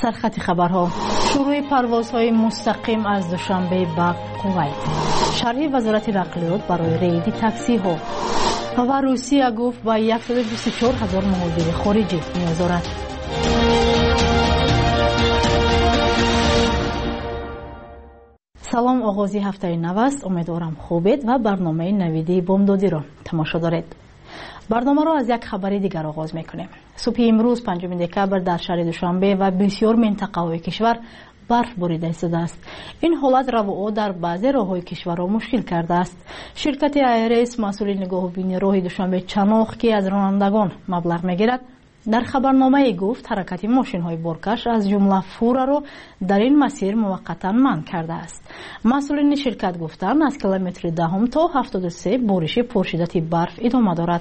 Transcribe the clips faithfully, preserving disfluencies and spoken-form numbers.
سرخط خبرها. شروع پروازهای مستقیم از دوشنبه به کویت. شرح وزارت نقلیات برای رید تاکسی ها. و روسیه گفت با صد و بیست و چهار هزار مهاجر خارجی نیاز دارد. سلام، آغازی هفته نو است. امیدوارم خوبید و برنامه نویدی بامدادی را تماشا دارید. برنامه را از یک خبری دیگر آغاز میکنیم. صبح امروز پنجم دکبر در شهر دوشنبه و بسیار منطقه‌های کشور برف باریده شده است. این حالت رو در بعضی راه‌های کشور را مشکل کرده است. شرکت ایرس مسئول نگاهبینی راه دوشنبه چناخ که از رانندگان مبلغ میگیرد در خبرنامه گفت حرکت ماشین‌های بارکش از جمله فورا را در این مسیر موقتا منع کرده است. مسئولین شرکت گفتند از کیلومتر دهم تا هفتاد و سه بارش پرشدت برف ادامه دارد.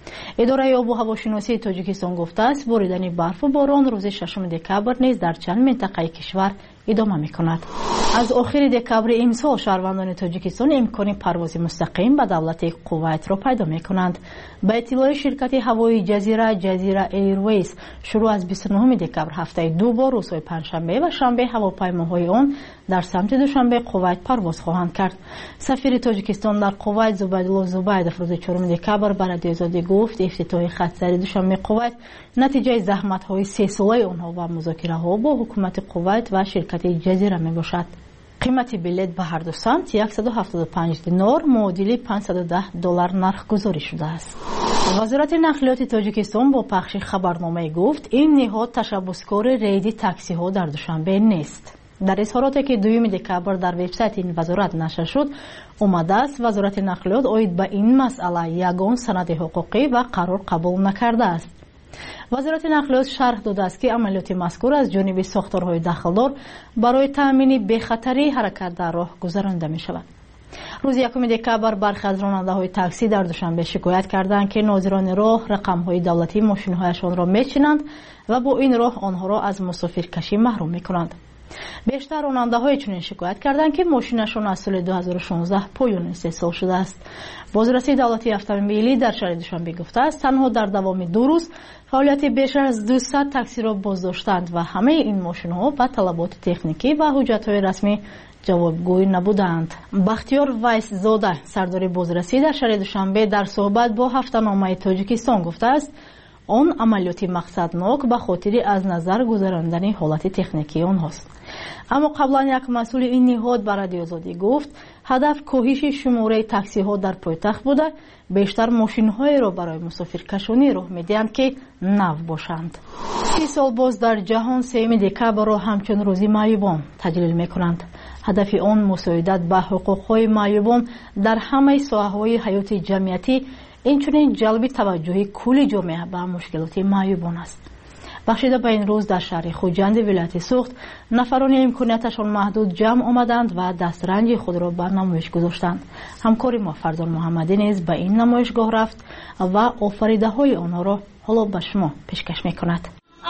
اداره آب و هواشناسی تاجیکستان گفته است باریدن برف و باران روز ششم دکبر نیز در چند منطقه کشور ادامه می‌کند. از آخر دکبر امسال شهروندان تاجیکستان امکان پرواز مستقیم به دولت کویت را پیدا می‌کنند. به اطلاع شرکت هوایی جزیره جزیره ایرویز شروع از بیست و نهم دکبر هفته دو بار روزهای پنجشنبه و شنبه هواپیماهای آن در سمت دوشنبه کویت پرواز خواهند کرد. سفیر تاجیکستان در کویت زبیدالله زبیدوف روز چهارم دکبر به رادیو آزادی گفت افتتاح خط سر دوشنبه کویت نتیجه زحمت‌های سه ساله آنها و مذاکره‌ها با حکومت کویت و شرکت جزیره میباشد. قیمت بلیط به هر دو سمت صد و هفتاد و پنج دینار معادل پانصد و ده دلار نرخ گذاری شده است. وزارت نقلیات تاجیکستان با پخش خبرنامه گفت این نهاد تشبسکار رید تاکسی ها در دوشنبه نیست. در اظهاراتی که دوم دکبر در وبسایت این وزارت نشر شد آمده است وزارت نقلیات اوید به این مسئله یگان سند حقوقی و قرار قبول نکرده است. وزارت نقلیات شرح داده است که عملیات مذکور از جانب ساختارهای داخلدار برای تأمین بی‌خطری حرکت در راه گذرانده می شود. روز یکم دکبر برخی از راننده‌های تاکسی در دوشنبه شکایت کردند که ناظران راه رقم‌های دولتی ماشین‌هایشان را می‌چینند و با این راه آنها را از مسافرکشی محروم می‌کنند. بیشتر راننده‌های چنین شکایت کردند که ماشینشان از سال دو هزار و شانزده پایان استحصال شده است. بازرسی دولتی اتومبیلی در شهر دوشنبه گفته است تنها در دوام دو روز فعالیت بیش از دویست تاکسی را بازداشتند و همه این ماشین‌ها با طلبات تکنیکی و حجت‌های رسمی جوابگوی نبودند. بختیار وایس زاده سردار بازرسی در شهر دوشنبه در صحبت با هفته‌نامه تاجیکستان گفته است آن عملیات مقصدناک به خاطر از نظر گذراندن حالت تکنیکی آنهاست. اما قبلا یک مسئول این نهاد به رادیو آزادی گفت هدف کاهش شماره تاکسی ها در پایتخت بوده بیشتر ماشین های را برای مسافرکشانی راه میدهند که نو باشند. سی سال باز در جهان سوم دکبر را همچون روزی معیوبان تجلیل میکنند. هدف آن مساعدت به حقوق های معیوبان در همه ساحه های حیات جمعیتی اینچنین جلب توجه کل جامعه به مشکلات معیوبان است. بخشیده به این روز در شهر خوجند ولایت سوخت نفران امکانیتشان محدود جمع آمدند و دسترنج خود را بر نمایش گذاشتند. همکار ما فرزان محمدی نیز به این نمایشگاه رفت و آفریده های آنها را حالا به شما پیشکش میکند.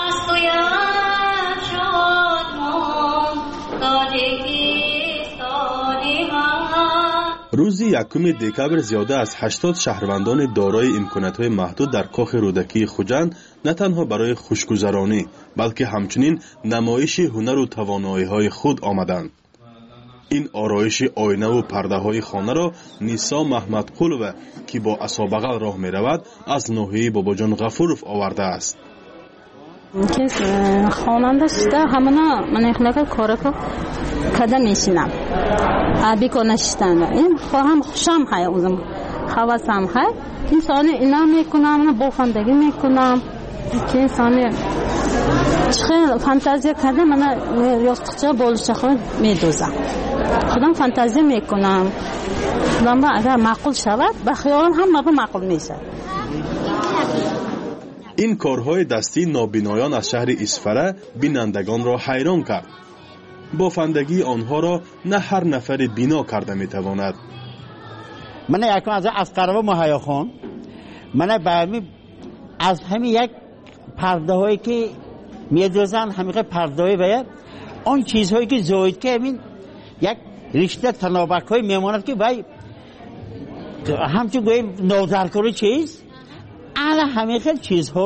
روز یکم دکبر زیاده از هشتاد شهروندان دارای امکانات‌های محدود در کاخ رودکی خوجند نه تنها برای خوشگذرانی بلکه همچنین نمایش هنر و توانایی‌های خود آمدند. این آرایش آینه و پرده‌های خانه را نیسا محمدقلوه که با عصابغل راه می‌رود از ناحیه باباجان غفورов آورده است. که خواننده شده همانا من اخلاق کارکو کده میشینم آبی کنشتن این خواهم خوشم های اوزم حواسم های انسان اینا میکنم بافندگی میکنم که انسان چه فانتزی کده من یاستخچه بولشه خود میدوزم خودم فانتزی میکنم خودم اگر معقول شود به خیالم هم مبا معقول میشه. این کارهای دستی نابینایان از شهر اسفره بینندگان را حیران کرد. بافندگی آنها را نه هر نفر بینا کرده میتواند. من یکم از از قربا مهیا خان من برمی از همین یک پرده هایی که میدوزن همیشه پرده های باید آن چیزهایی که زاید که همین یک رشته تنابک های میماند که باید همچون گویم نوزرکاری چیز انا همیشه چیزها رو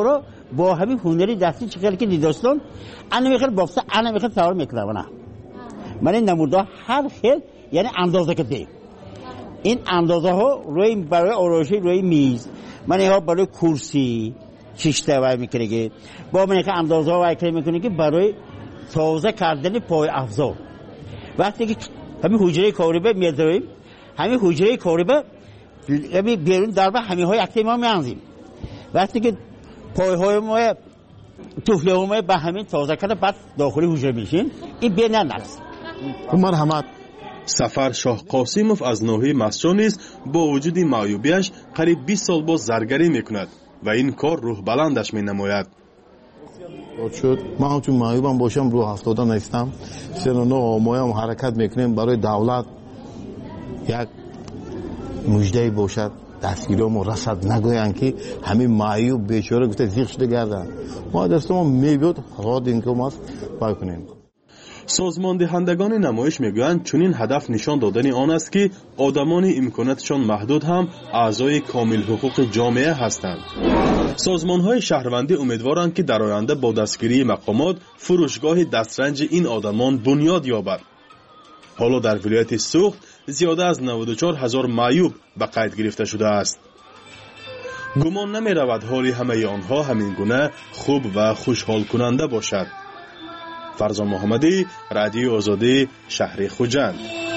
با همین هنری دستی چقدر که دیدستان انا میخواد بافته انا میخواد سوار میکنه من این نمودا هر خیل یعنی اندازه که دی این اندازه ها روی برای آرایشی روی میز من ها برای کرسی شیشته وای میکنه که با من که اندازه ها وای میکنه که برای تازه کردن پای افزار وقتی که همین حجره کاریبه میذاریم همین حجره کاریبه همین بیرون دربه همین های اکتی ما میانزیم وقتی که پای های ما توفله های ما به همین تازه کرده بعد داخلی حجره میشین این بیر ننرس مرحمت سفر شاه قاسمов از ناحیه مسجد نیز با وجود معیوبیش قریب بیست سال باز زرگری میکند و این کار روح بلندش مینماید. شد من هم چون معیوبم باشم رو هفتاده نیستم سن و نه مایم حرکت میکنیم برای دولت یک مجده باشد دستگیرام رسد نگوین که همین معیوب بیچاره گفته زیغ شده گردن ما دستمون میبود راد این که ما بکنیم. سازمان دهندگان نمایش میگویند چنین هدف نشان دادن آن است که آدمان امکاناتشان محدود هم اعضای کامل حقوق جامعه هستند. سازمان‌های شهروندی امیدوارند که در آینده با دستگیری مقامات فروشگاه دسترنج این آدمان بنیاد یابد. حالا در ولایت سوخت زیاده از نود و چهار هزار معیوب به قید گرفته شده است. گمان نمی رود حال همه آنها همین گونه خوب و خوشحال کننده باشد. فرزان محمدی، رادیو آزادی، شهر خوجند.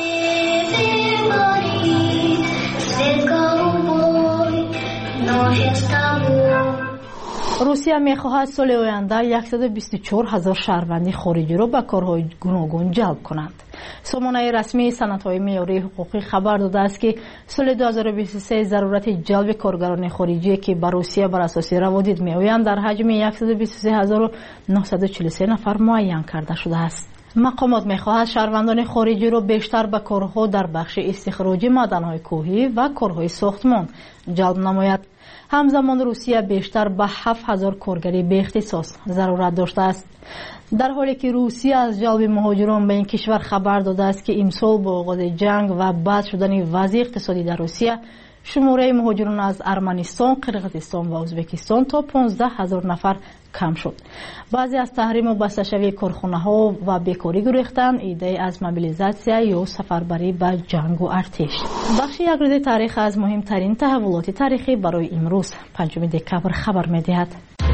روسیه می‌خواهد سال آینده صد و بیست و چهار هزار شهروندی خارجی را به کارهای گوناگون جلب کنند. سامانه رسمی صنعت‌های معیاری حقوقی خبر داده است که سال دو هزار و بیست و سه ضرورت جلب کارگران خارجی که به روسیه بر اساس روادید می‌آیند در حجم صد و بیست و سه هزار و نهصد و چهل و سه نفر معین کرده شده است. مقامات می‌خواهد شهروندان خارجی را بیشتر به کارها در بخش استخراج معدن‌های کوهی و کارهای ساختمان جلب نماید. همزمان روسیه بیشتر به هفت هزار کارگری به اختصاص ضرورت داشته است. در حالی که روسیه از جلب مهاجران به این کشور خبر داده است که امسال با آغاز جنگ و بد شدن وضع اقتصادی در روسیه شماره مهاجران از ارمنستان، قرقیزستان و ازبکستان تا پانزده هزار نفر کم شد. بعضی از تحریم و بسته‌شوی کارخانه‌ها و بیکاری گریختن ایده از موبیلیزاسیون یا سفربری به جنگ و ارتش. بخش یک روز تاریخ از مهمترین تحولات تاریخی برای امروز پنجم دکبر خبر می‌دهد.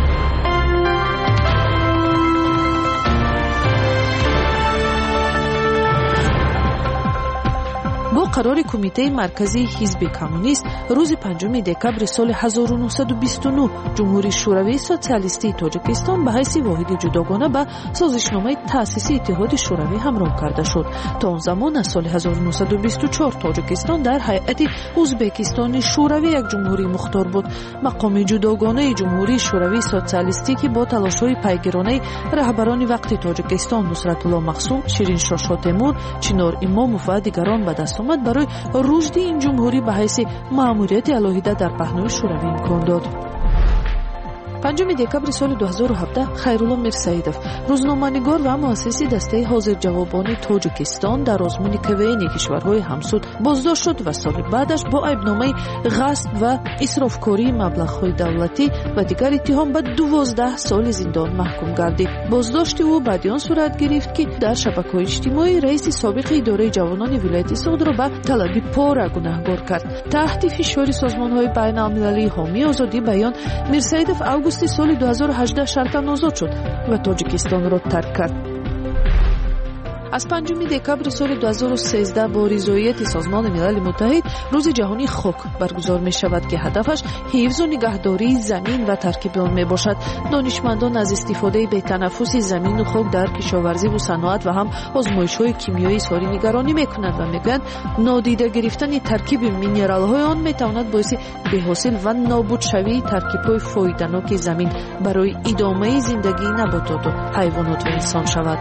با قرار کمیته مرکزی حزب کمونیست روز پنجم دکبر سال هزار و نهصد و بیست و نه جمهوری شوروی سوسیالیستی تاجیکستان به حیث واحد جداگانه به سازشنامه تأسیس اتحاد شوروی همراه کرده شد. تا آن زمان از سال هزار و نهصد و بیست و چهار تاجیکستان در هیئت ازبکستان شوروی یک جمهوری مختار بود. مقام جداگانه جمهوری شوروی سوسیالیستی که با تلاش‌های پیگیرانه رهبران وقت تاجیکستان نصرت الله مقسوم، شیرین شاه تیمور، چنار اماموف و دیگران به دست آمد برای رشد این جمهوری به حیث مأموریت علیحده در پهنای شوروی امکان داد. پنجم دکبر سال دو هزار و هفده خیرالله میرسیدوف روزنامه‌نگار و مؤسس دسته حاضر جوابان تاجیکستان در آزمون کوین کشورهای همسود بازداشت شد و سال بعدش با عیبنامه غصب و اسرافکاری مبلغ‌های دولتی و دیگر اتهام به دوازده سال زندان محکوم گردید. بازداشت او بعد آن صورت گرفت که در شبکه‌های اجتماعی رئیس سابق اداره جوانان ولایت سوخت را به طلب پاره گناهکار کرد. تحت فشار سازمان‌های بین‌المللی حامی آزادی بیان میرسیدوف اوگوست سال دو هزار و هجده شرطاً آزاد شد و تاجیکستان را ترک کرد. از پنجم دکبر سال دو هزار و سیزده با رضایت سازمان ملل متحد روز جهانی خاک برگزار می شود که هدفش حفظ و نگهداری زمین و ترکیب آن می باشد. دانشمندان از استفاده به تنفس زمین و خاک در کشاورزی و صنعت و هم آزمایش‌های کیمیایی اظهار نگرانی می کنند و می گویند نادیده گرفتن ترکیب مینرال‌های آن می تواند باعث بی‌حاصل و نابود شوی ترکیب‌های فایده‌ناک زمین برای ادامه زندگی نباتات و حیوانات و انسان شود.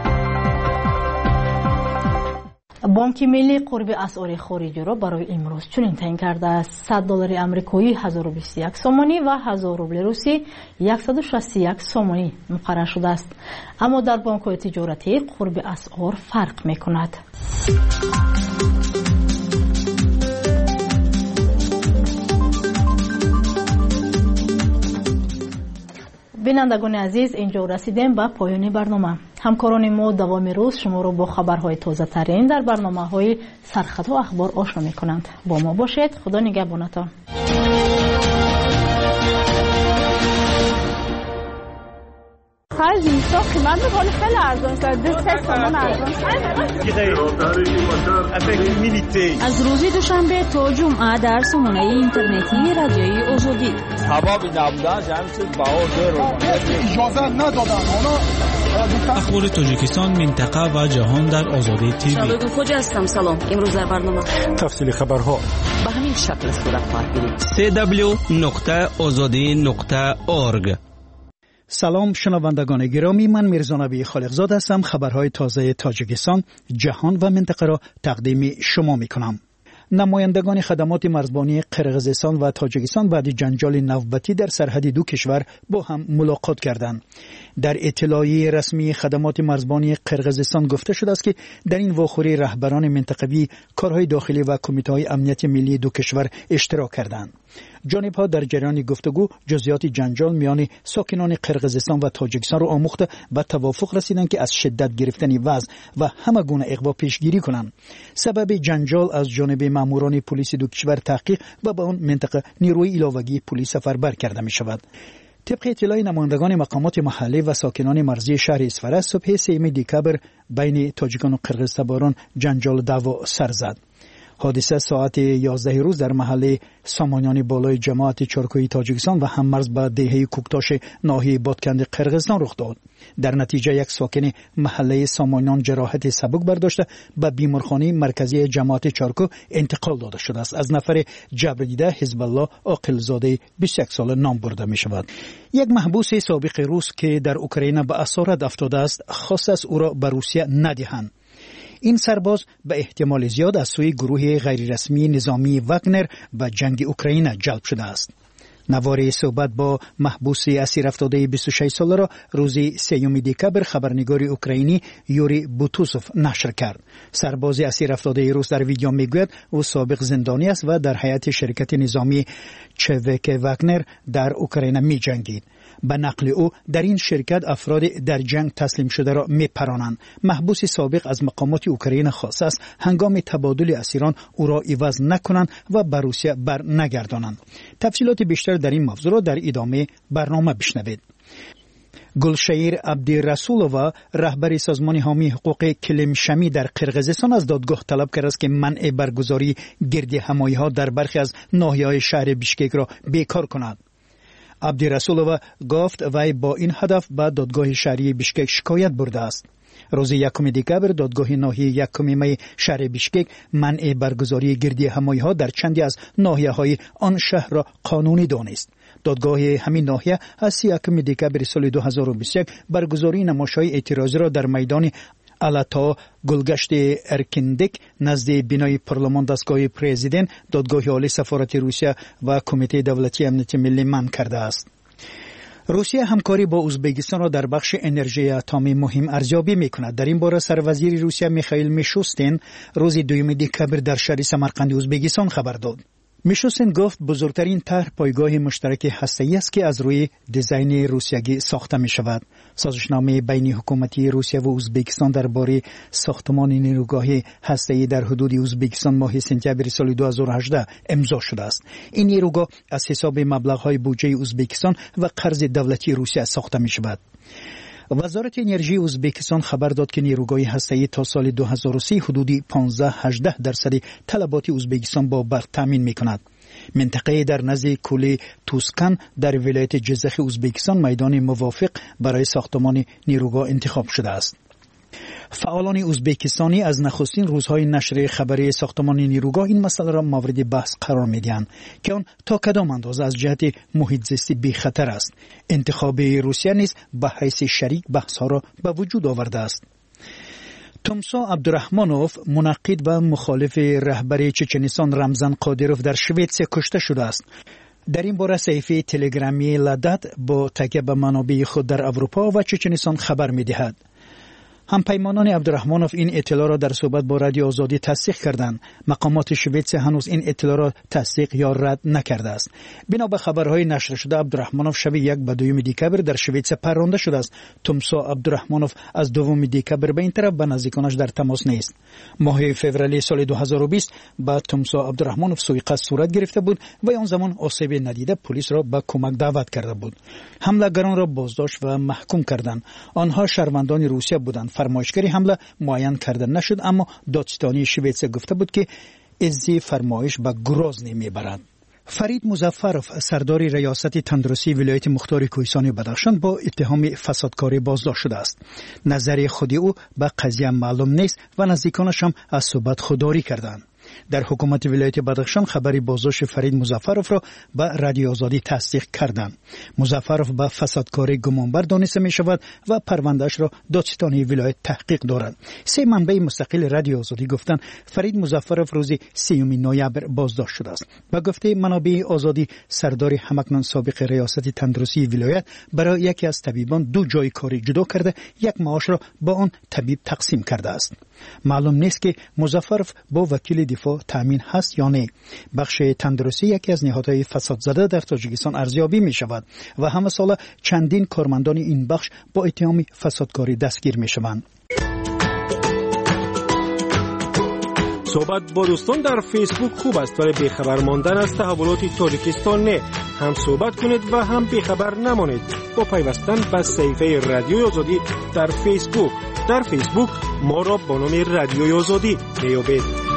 بانک ملی قرب اسعار خارجی را برای امروز چنین تعیین کرده است: صد دلار آمریکایی هزار و بیست و یک سومانی و هزار روبل روسی صد و شصت و یک سومانی مقرر شده است. اما در بانک‌های تجارتی قرب اسعار فرق می‌کند. بینندگان عزیز، اینجا رسیدیم به پایان برنامه. همکاران ما دوام روز شما رو با خبرهای تازه ترین در برنامه‌های سرخط و اخبار آشنا می‌کنند. با ما باشید. خدا نگهبانتان. خیلی اینستا قیمت می‌کنه خیلی ارزان است. دو تومان ارزان است. از روز دوشنبه تا جمعه در سامانه اینترنتی رادیوی آزادی. سبب نبودن جمعیت باور رو اجازه ندادن. اخبار تاجیکستان، منطقه و جهان در آزادی تیوی. شبکه خوج هستم. سلام. امروز در برنامه تفصیل خبرها به همین شکل صورت خواهد گرفت. سی دبلیو نقطه آزادی نقطه اورگ. سلام شنوندگان گرامی، من میرزا نبی خالقزاد هستم. خبرهای تازه تاجیکستان، جهان و منطقه را تقدیم شما میکنم. نمایندگان خدمات مرزبانی قرقیزستان و تاجیکستان بعد جنجال نوبتی در سرحد دو کشور با هم ملاقات کردند. در اطلاعیه رسمی خدمات مرزبانی قرقیزستان گفته شده است که در این واخوری رهبران منطقوی، کارهای داخلی و کمیته‌های امنیت ملی دو کشور اشتراک کردند. جانب‌ها در جریان گفتگو جزئیات جنجال میان ساکنان قرقیزستان و تاجیکستان را آموخته و توافق رسیدند که از شدت گرفتن وضع و همه گونه اغوا پیشگیری کنند. سبب جنجال از جانب ماموران پلیس دو کشور تحقیق و به آن منطقه نیروی علاوه‌ای پلیس سفربر کرده می شود. طبق اطلاع نمایندگان مقامات محلی و ساکنان مرزی شهر اصفهان، صبح سوم دکبر بین تاجیکان و قرقیزستان جنجال دعوا سر زد. حادثه ساعت یازده روز در محله سامانیان بالای جماعت چارکوی تاجیکستان و هممرز با دهه کوکتاش ناحیه بادکند قرقیزستان رخ داد. در نتیجه یک ساکن محله سامانیان جراحت سبک برداشته به بیمارخانه مرکزی جماعت چارکو انتقال داده شده است. از نفر جبر دیده حزب الله عاقلزاده بیست و یک ساله نام برده می شود. یک محبوس سابق روس که در اوکراین به اسارت افتاده است، خواست است او را به روسیه ندهند. این سرباز به احتمال زیاد از سوی گروه غیررسمی نظامی واگنر و جنگ اوکراین جلب شده است. نوار صحبت با محبوس اسیر افتاده بیست و شش ساله را روز سوم دکبر خبرنگار اوکراینی یوری بوتوسوف نشر کرد. سرباز اسیر افتاده روس در ویدیو میگوید او سابق زندانی است و در هیئت شرکت نظامی چوک واگنر در اوکراین می جنگید. به نقل او در این شرکت افراد در جنگ تسلیم شده را میپرانند. محبوس سابق از مقامات اوکراین خواست است هنگام تبادل اسیران او را عوض نکنند و به روسیه بر نگردانند. تفصیلات بیشتر در این موضوع را در ادامه برنامه بشنوید. گلشیر عبدالرسولووا، رهبر سازمان حامی حقوق کلمشمی در قرقیزستان، از دادگاه طلب کرده است که منع برگزاری گرد همایی‌ها در برخی از ناحیه‌های شهر بیشکک را بیکار کند. عبدالرسولووا گفت وی با این هدف به دادگاه شهری بیشکک شکایت برده است. روز یکم دکبر دادگاه ناحیه یکم می شهر بیشکک منع برگزاری گردی همایی‌ها در چندی از ناحیه‌های آن شهر را قانونی دانست. دادگاه همین ناحیه از سی و یکم دکبر سال دو هزار و بیست و یک برگزاری نمایش‌های اعتراضی را در میدان الاتا گلگشت ارکندک نزد بینای پارلمان دستگاه پرزیدنت، دادگاه عالی سفارت روسیه و کمیته دولتی امنیت ملی منع کرده است. روسیه همکاری با ازبکستان را در بخش انرژی اتمی مهم ارزیابی می‌کند. در این باره سروزیر روسیه میخائیل میشوستین روز دوم دکبر در شهر سمرقند ازبکستان خبر داد. میشوستین گفت بزرگترین طرح پایگاه مشترک هسته‌ای است که از روی دیزاین روسیایی ساخته می شود. سازشنامه بین حکومتی روسیه و ازبکستان درباره ساختمان نیروگاه هسته‌ای در حدود ازبکستان ماه سپتامبر سال دو هزار و هجده امضا شده است. این نیروگاه از حساب مبلغ‌های بودجه ازبکستان و قرض دولتی روسیه ساخته می شود. وزارت انرژی ازبکستان خبر داد که نیروگاه هسته‌ای تا سال دو هزار و سی حدود پانزده تا هجده درصد طلبات ازبکستان با برق تامین می‌کند. منطقه در نزد کولی توسکن در ولایت جزخ ازبکستان میدان موافق برای ساختمان نیروگاه انتخاب شده است. فعالان ازبکستانی از نخستین روزهای نشر خبری ساختمان نیروگاه این مسئله را مورد بحث قرار می‌دهند که آن تا کدام اندازه از جهت محیط زیستی بی خطر است. انتخاب روسیه نیز به حیث شریک بحث‌ها را به وجود آورده است. تومسا عبدالرحمانوف، منعقد و مخالف رهبر چچنستان رمزان قادروف، در شوئد کشته شده است. در این باره صحیفه تلگرامی لادات با تکیه به منابع خود در اروپا و چچنستان خبر می‌دهد. همپیمانان عبدالرحمانوف این اطلاع را در صحبت با رادیو آزادی تصدیق کردند. مقامات شویتس هنوز این اطلاع را تصدیق یا رد نکرده است. بنا به خبرهای نشر شده عبدالرحمانوف شب یک به دوم دکبر در شویتس پرونده شده است. تمسا عبدالرحمانوف از دوم دکبر به این طرف با نزدیکانش در تماس نیست. ماه فوریه سال دو هزار و بیست با تمسا عبدالرحمانوف سوء قصد صورت گرفته بود و آن زمان آسیب ندیده پلیس را به کمک دعوت کرده بود. حمله‌گران را بازداشت و محکوم کردند. آنها شهروندان روسیه بودند. فرمایشگری حمله معین کرده نشد، اما دادستانی شویتس گفته بود که ازی فرمایش به گروزنی میبرد. فرید مظفرов سردار ریاست تندرستی ولایت مختار کوهستان بدخشان با اتهام فسادکاری بازداشت شده است. نظر خود او به قضیه معلوم نیست و نزدیکانش هم از صحبت خودداری کردند. در حکومت ولایت بدخشان خبری بازداشت فرید مظفرov را به رادیو آزادی تصدیق کردند. مظفرov به فسادکاری گمانبر دانسته می شود و پروندهش را دادستانی ولایت تحقیق دارد. سه منبع مستقل رادیو آزادی گفتند فرید مظفرov روز سیوم نوامبر بازداشت شده است. به گفته منابع آزادی سردار همکنون سابق ریاست تندرستی ولایت برای یکی از طبیبان دو جای کاری جدا کرده یک معاش را با آن طبیب تقسیم کرده است. معلوم نیست که مظفرov با وکیل دفاع تامین هست یا نه. بخش تندرستی یکی از نهادهای فساد زده در تاجیکستان ارزیابی می شود و همه سال چندین کارمندان این بخش با اتهام فسادکاری دستگیر می شوند. صحبت با دوستان در فیسبوک خوب است ولی بیخبر ماندن از تحولات تاجیکستان نه. هم صحبت کنید و هم بیخبر نمانید با پیوستن به صفحه رادیوی آزادی در فیسبوک. در فیسبوک ما را با نام رادیوی آزادی میابید.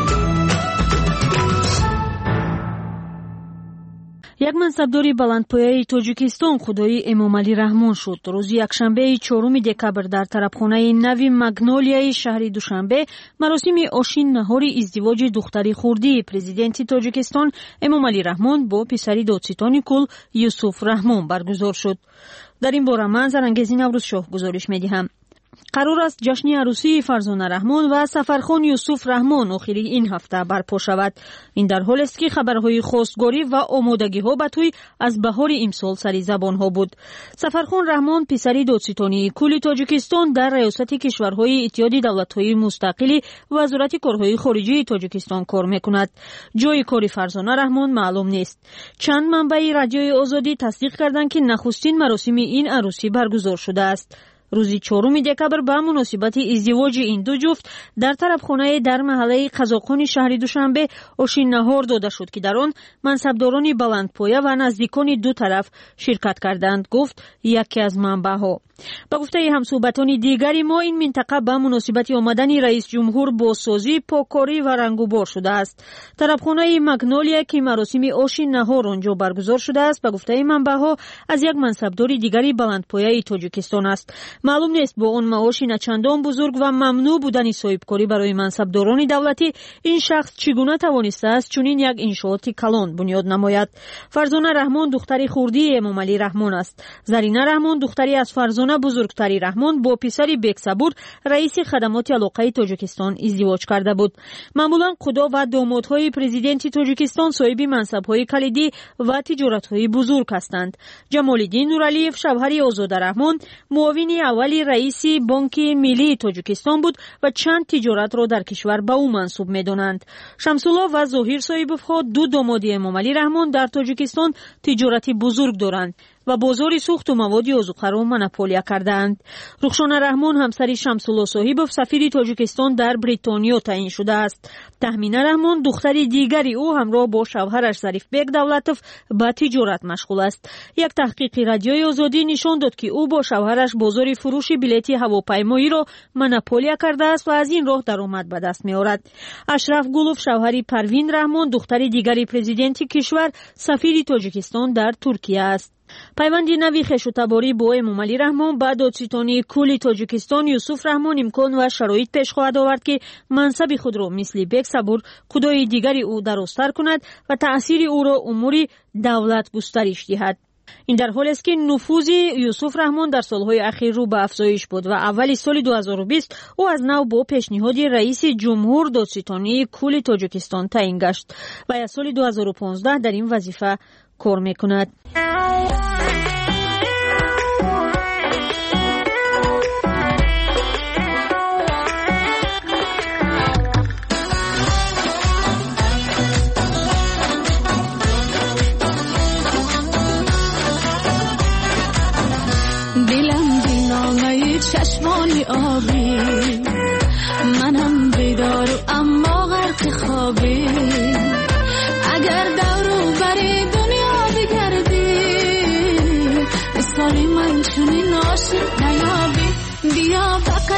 یک منصبداری بلندپایه تاجیکستان خدایی امامعلی رحمان شد. روز یکشنبه چهارم دکبر در طرفخانه نوی مگنولیای شهر دوشنبه مراسم آشین نهار ازدواج دختری خردی پرزیدنت تاجیکستان امامعلی رحمان با پسری دادستان کل یوسف رحمان برگزار شد. در این باره من زرانگیزی نوروز شاه گزارش می‌دهم. قرار است جشن عروسی فرزانه رحمان و سفرخان یوسف رحمان آخری این هفته برپا شود. این در حالی است که خبرهای خواستگاری و آمادگی‌ها به توی از بهار امسال سری زبان‌ها بود. سفرخان رحمان پسری دادستانی کل تاجیکستان در ریاست کشورهای اتحاد دولت‌های مستقل وزارت کارهای خارجی تاجیکستان کار می‌کند. جای کار فرزانه رحمان معلوم نیست. چند منبع رادیوی آزادی تصدیق کردند که نخستین مراسم این عروسی برگزار شده است. روز چهارم دکبر به مناسبت ازدواج این دو جفت در طرفخانه در محله قزاقان شهر دوشنبه آشین نهار داده شد که در آن منصبداران بلندپایه و نزدیکان دو طرف شرکت کردند، گفت یکی از منبع‌ها. با گفته همصحبتان دیگری ما این منطقه به مناسبت آمدن رئیس جمهور با سازی پاککاری و رنگوبار شده است. طرفخانه مگنولیا که مراسم آشین نهار آنجا برگزار شده است به گفته منبع‌ها از یک منصبدار دیگری بلندپایه تاجیکستان است. معلوم نیست با اون معاش نچندان بزرگ و ممنوع بودن صاحبکاری برای منصبداران دولتی این شخص چگونه توانسته است چنین یک انشاءات کلان بنیاد نماید. فرزانه رحمان دختری خردی امامعلی رحمان است. زرینه رحمان دختری از فرزانه بزرگتری رحمان با پسری بکصبور رئیس خدمات علاقه تاجیکستان ازدواج کرده بود. معمولا خدا و دامادهای پرزیدنت تاجیکستان صاحب منصب‌های کلیدی و تجارت‌های بزرگ هستند. جمال‌الدین نورعلیف شوهر آزاده رحمان معاون اولی رئیس بانک ملی تاجیکستان بود و چند تجارت را در کشور به او منسوب می‌دانند. شمس‌الله و ظاهر صاحب‌ها دو داماد امامعلی رحمان در تاجیکستان تجارتی بزرگ دارند و بازار سوخت و مواد آذوقه را مونوپولیا کردند. رخشانه رحمان همسر شمس‌الله صاحبوف سفیر تاجیکستان در بریتانیا تعیین شده است. تهمینه رحمان دختر دیگری او همراه با شوهرش ظریف بیگ دولتوف به تجارت مشغول است. یک تحقیق رادیوی آزادی نشان داد که او با شوهرش بازار فروش بلیط هواپیمایی را مونوپولیا کرده است و از این راه درآمد به دست می‌آورد. اشرف گلوف شوهر پروین رحمان دختر دیگری پرزیدنت کشور سفیر تاجیکستان در ترکیه است. پیوند نوی خویشتباری با امامعلی رحمان با دادستانی کل تاجیکستان یوسف رحمان امکان و شرایط پیش خواهد آورد که منصب خود را مثل بیگ صبور خدای دیگری او درازتر کند و تأثیر او را امور دولت گسترش دهد. این در حالی است که نفوذ یوسف رحمان در سالهای اخیر رو به افزایش بود و اول سال دو هزار و بیست او از نو با پیشنهاد رئیس جمهور دادستانی کل تاجیکستان تعیین گشت و از سال دو هزار و پانزده در این وظیفه کار میکند.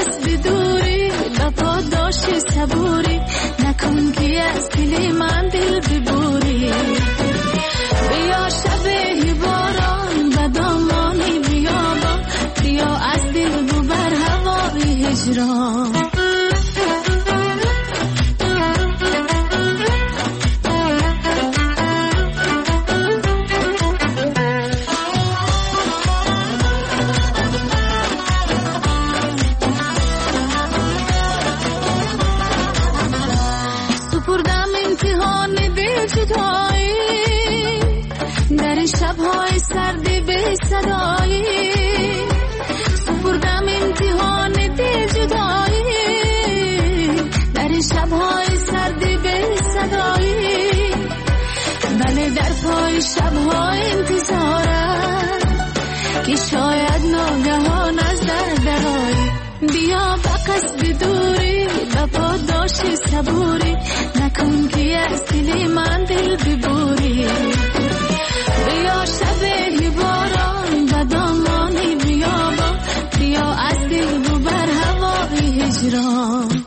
قصد دوری و پاداشی صبوری نکن که از دل من دل ببوری بیا شب باران و دامانی بیابان بیا از دل ببر هوای هجران در شب‌های سردی به صدایی سپردم امتحان دل جدایی در شب‌های سردی به صدایی بله در پای شب‌های انتظارم که شاید ناگهان از در درایی بیا به قصد دوری و پاداشی صبوری نکن که از دل من دل ببوری بیا شب باران و دامانی بیابان بیا از دل ببر هوای هجران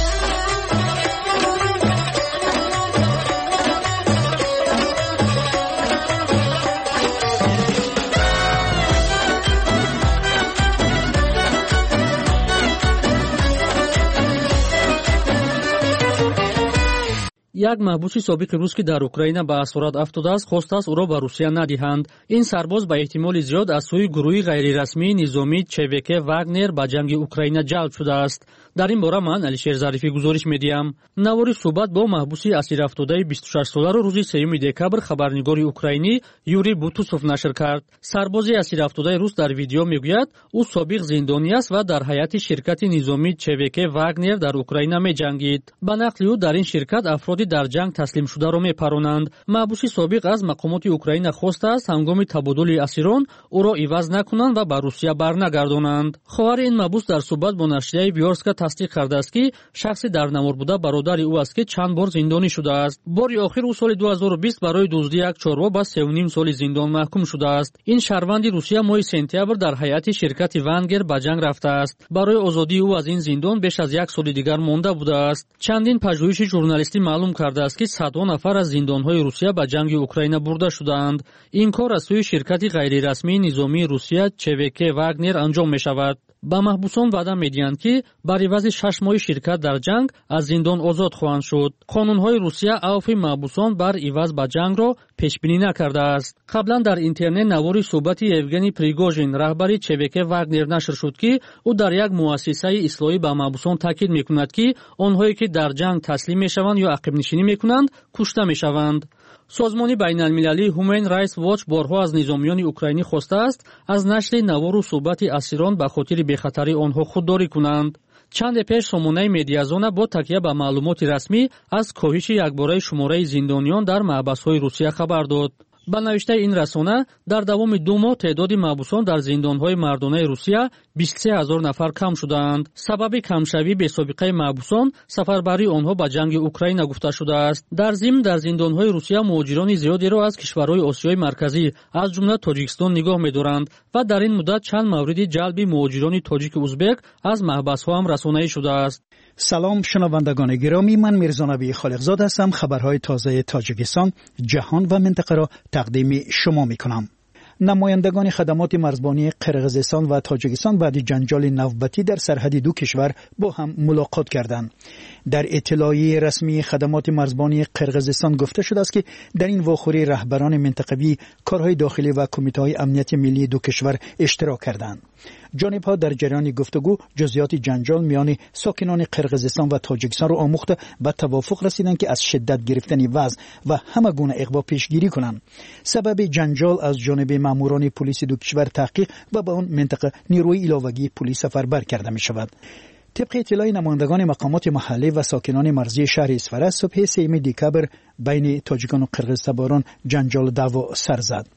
як маҳбуси собиқи рус ки дар Украина ба асорат афтодааст хостааст ӯро ба Русия надиҳанд. Ин сарбоз ба эҳтимоли зиёд аз сӯи гурӯҳи ғайрирасмии низомии ЧВК Вагнер ба ҷанги Украина ҷалб шудааст. дар ин бора ман Алишер Зарифӣ гузориш медиҳам. навори суҳбат бо маҳбуси асирафтодаи бисту шашсоларо рӯзи сеюми декабр хабарнигори украинӣ Юрий Бутусов нашр кард. сарбози асирафтодаи рус дар видео мегӯяд ӯ собиқ зиндонӣ аст ва дар ҳайати ширкати низомии ЧВК Вагнер дар Украина меҷангид. ба нақли ӯ дар ин ширкат афроди дар ҷанг таслимшударо мепаронанд. маҳбуси собиқ аз мақомоти Украина хостааст ҳангоми табодули асирон ӯро иваз накунанд ва ба Русия барнагардонанд. хоҳари ин маҳбус дар суҳбат бо нашрияи Бёрска тасдиқ кардааст ки шахси дар намор буда бародари ӯ аст ки чанд бор зиндонӣ шудааст. бори охир ӯ соли ду ҳазору бист барои дуздии як чорво ба сею ним соли зиндон маҳкум шудааст. ин шаҳрванди Русия моҳи сентябр дар ҳайати ширкати Вагнер ба ҷанг рафтааст. барои озодии ӯ аз ин зиндон беш аз як соли дигар монда будааст. чандин пажӯҳиши журналистӣ маълум кардааст ки садҳо нафар аз зиндонҳои Русия ба ҷанги Украина бурда шудаанд. ин кор аз сӯи ширкати ғайрирасмии низомии Русия ЧВК Вагнер анҷом мешавад. ба маҳбусон ваъда медиҳанд ки бар ивази шаш моҳи ширкат дар ҷанг аз зиндон озод хоҳанд шуд. қонунҳои Русия авфи маҳбусон бар иваз ба ҷангро пешбинӣ накардааст. қаблан дар интернет навори суҳбати Евгений Пригожин, раҳбари ЧВК Вагнер нашр шуд ки ӯ дар як муассисаи ислоҳӣ ба маҳбусон таъкид мекунад ки онҳое ки дар ҷанг таслим мешаванд ё ақибнишинӣ мекунанд кушта мешаванд. созмони байналмилалии Human Rights Watch борҳо аз низомиёни украинӣ хостааст аз нашри навору суҳбати асирон ба хотири бехатарии онҳо худдорӣ кунанд. чанде пеш сомонаи Медиазона бо такя ба маълумоти расмӣ аз коҳиши якбораи шумораи зиндониён дар маҳбасҳои Русия хабар дод. ба навиштаи ин расона дар давоми ду моҳ теъдоди маҳбусон дар зиндонҳои мардонаи Русия бисту се ҳазор нафар кам шудаанд. сабаби камшавии бесобиқаи маҳбусон сафарбарии онҳо ба ҷанги Украина гуфта шудааст. дар зимн дар зиндонҳои Русия муҳоҷирони зиёдеро аз кишварҳои Осиёи марказӣ аз ҷумла Тоҷикистон нигоҳ медоранд ва дар ин муддат чанд мавриди ҷалби муҳоҷирони тоҷики узбек аз маҳбасҳо ҳам расонаӣ шудааст. سلام شنوندگان گرامی، من میرزا نبی خالقزاد هستم. خبرهای تازه تاجیکستان، جهان و منطقه را تقدیم شما می کنم. نمایندگان خدمات مرزبانی قرقیزستان و تاجیکستان بعد جنجال نوبتی در سرحد دو کشور با هم ملاقات کردند. در اطلاعیه رسمی خدمات مرزبانی قرقیزستان گفته شده است که در این واخوری رهبران منطقوی، کارهای داخلی و کمیته‌های امنیت ملی دو کشور اشتراک کردند. جانب‌ها در جریان گفتگو جزئیات جنجال میان ساکنان قرقیزستان و تاجیکستان را آموخته به توافق رسیدند که از شدت گرفتن وضع و همه گونه اغوا پیشگیری کنند. سبب جنجال از جانب ماموران پلیس دو کشور تحقیق و به آن منطقه نیروی علاوه‌ای پلیس سفربر کرده می شود. طبق اطلاع نمایندگان مقامات محلی و ساکنان مرزی شهر اسفره، صبح سوم دکبر بین تاجیکان و قرقیزتباران جنجال دعوا سر زد.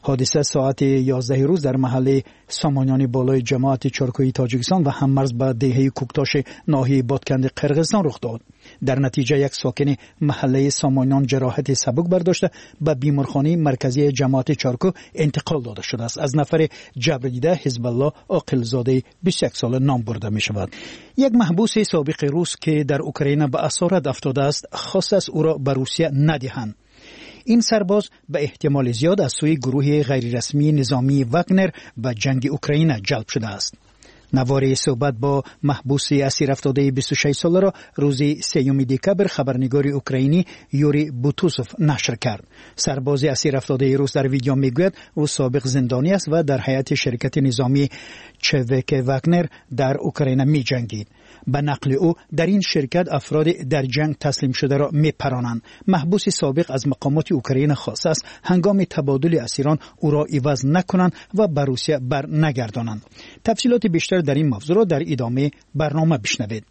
حادثه ساعت یازده روز در محله سامانیان بالای جماعت چارکوی تاجیکستان و هممرز با دهه کوکتاش ناحیه بادکند قرقیزستان رخ داد. در نتیجه یک ساکن محله سامانیان جراحت سبک برداشته به بیمارخانه مرکزی جماعت چارکو انتقال داده شده است. از نفر جبر دیده حزب الله عاقلزاده بیست و یک ساله نام برده می شود. یک محبوس سابق روس که در اوکراین به اسارت افتاده است خواست است او را به روسیه ندهند. این سرباز به احتمال زیاد از سوی گروه غیررسمی نظامی واگنر به جنگ اوکراین جلب شده است. نوار صحبت با محبوس اسیر افتاده بیست و شش ساله را روز سوم دکبر خبرنگار اوکراینی یوری بوتوسوف نشر کرد. سرباز اسیر افتاده روس در ویدیو میگوید او سابق زندانی است و در هیئت شرکت نظامی چوک واگنر در اوکراین می جنگید. به نقل او در این شرکت افراد در جنگ تسلیم شده را میپرانند. محبوس سابق از مقامات اوکراین خواسته است هنگام تبادل اسیران او را عوض نکنند و به روسیه بر نگردانند. تفصیلات بیشتر در این موضوع را در ادامه برنامه بشنوید.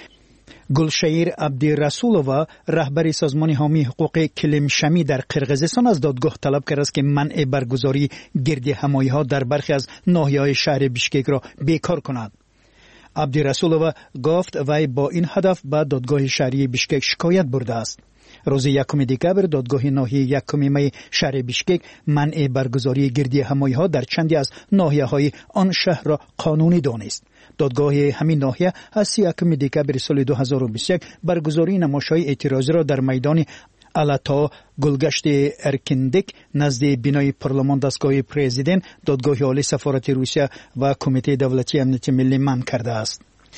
گلشیر عبدالرسولووا رهبر سازمان حامی حقوق کلمشمی در قرقیزستان از دادگاه طلب کرده است که منع برگزاری گرد همایی‌ها در برخی از ناحیه‌های شهر بیشکک را بیکار کند. عبدالرسولووا گفت وی با این هدف به دادگاه شهری بیشکک شکایت برده است. روز یکم دکبر دادگاه ناحیه یکم می شهر بیشکک منع برگزاری گردی همایی‌ها در چندی از ناحیه‌های آن شهر را قانونی دانست. دادگاه همین ناحیه از سی و یکم دکبر سال دو هزار و بیست و یک برگزاری نمایش‌های اعتراضی را در میدان الاتا گلگشت ارکندک نزد بینای پارلمان دستگاه پرزیدنت دادگاه عالی سفارت روسیه و کمیته دولتی امنیت ملی منع کرده است.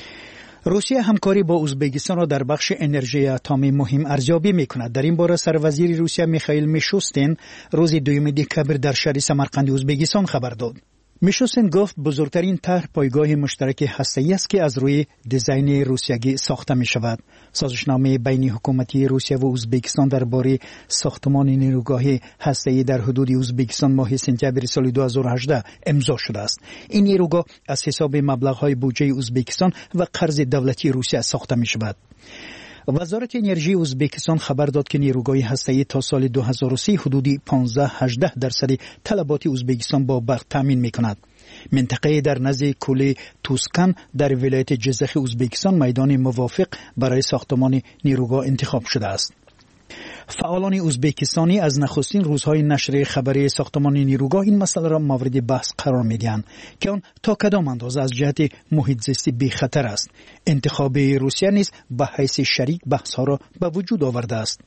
روسیه همکاری با ازبکستان را در بخش انرژی اتمی مهم ارزیابی می‌کند. در این باره سروزیر روسیه میخائیل میشوستین روز دوم دکبر در شهر سمرقند ازبکستان خبر داد. میشوستین گفت بزرگترین طرح پایگاه مشترک هسته‌ای است که از روی دیزاین روسیایی ساخته می شود. سازشنامه بین حکومتی روسیه و ازبکستان درباره ساختمان نیروگاه هسته‌ای در حدود ازبکستان ماه سپتامبر سال دو هزار و هجده امضا شده است. این نیروگاه از حساب مبلغ‌های بودجه ازبکستان و قرض دولتی روسیه ساخته می شود. وزارت انرژی ازبکستان خبر داد که نیروگاه هسته‌ای تا سال دو هزار و سی حدودی پانزده تا هجده درصد طلبات ازبکستان با برق تامین می‌کند. منطقه در نزد کوله توسکن در ولایت جزخ ازبکستان میدان موافق برای ساختمان نیروگاه انتخاب شده است. فعالان ازبکستانی از نخستین روزهای نشر خبری ساختمان نیروگاه این مسئله را مورد بحث قرار می‌دهند که آن تا کدام اندازه از جهت محیط زیستی بی خطر است. انتخاب روسیه نیز به حیث شریک بحث‌ها را به وجود آورده است.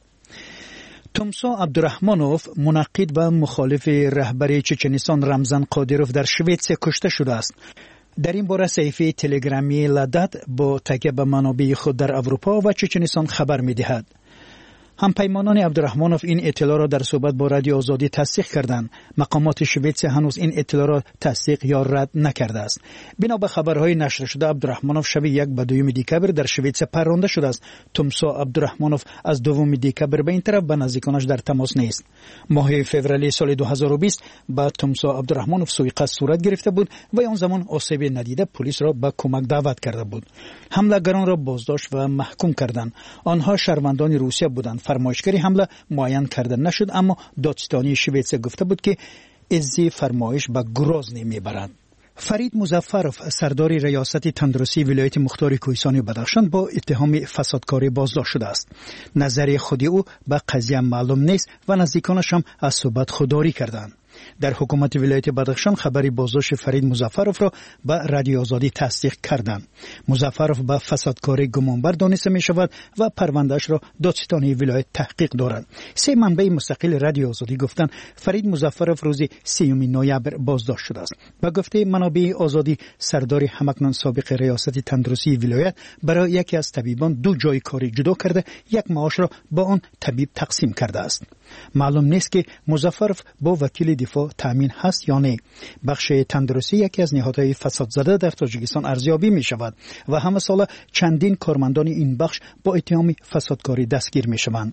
تومسا عبدالرحمانوف منقد و مخالف رهبر چچنستان رمزان قادیروف در شوئد کشته شده است. در این باره صحیفه تلگرامی لادت با تکیه به منابع خود در اروپا و چچنستان خبر می‌دهد. همپیمانان عبدالرحمانوف این اطلاع را در صحبت با رادیو آزادی تصدیق کردند. مقامات شوئد هنوز این اطلاع را تصدیق یا رد نکرده است. بنا به خبرهای نشر شده عبدالرحمانوف شب یک به دوم دکبر در شوئد پرونده شده است. تومسا عبدالرحمانوف از دوم دکبر به این طرف به نزدیکانش در تماس نیست. ماه فوریه سال دو هزار و بیست با تومسا عبدالرحمانوف سوء قصد صورت گرفته بود و آن زمان آسیب ندیده پلیس را به کمک دعوت کرده بود. حمله‌گران را بازداشت و محکوم کردند. آنها شهروندان روسیه بودند. فرمایشگری حمله معین کرده نشد اما دادستانی شوئد گفته بود که ازی فرمایش به گروزنی میبرد. فرید مظفرов سردار ریاست تندرستی ولایت مختار کوهستانی بدخشان با اتهام فسادکاری بازداشت شده است. نظر خودی او به قضیه معلوم نیست و نزدیکانش هم از صحبت خودداری کردند. در حکومت ولایت بدخشان خبری بازداشت فرید مظفرov را به رادیو آزادی تصدیق کردند. مظفرov به فسادکاری گمانبر دانسته می شود و پروندهش را دادستانی ولایت تحقیق دارد. سه منبع مستقل رادیو آزادی گفتند فرید مظفرov روز سوم نوامبر بازداشت شده است. به گفته منابع آزادی سردار همکنون سابق ریاست تندرستی ولایت برای یکی از طبیبان دو جای کاری جدا کرده یک معاش را با آن طبیب تقسیم کرده است. معلوم نیست که مظفرov با وکیل دفاع تامین هست یا نه. بخش تندرستی یکی از نهادهای فساد زده در تاجیکستان ارزیابی می شود و همه سال چندین کارمندان این بخش با اتهام فسادکاری دستگیر می شوند.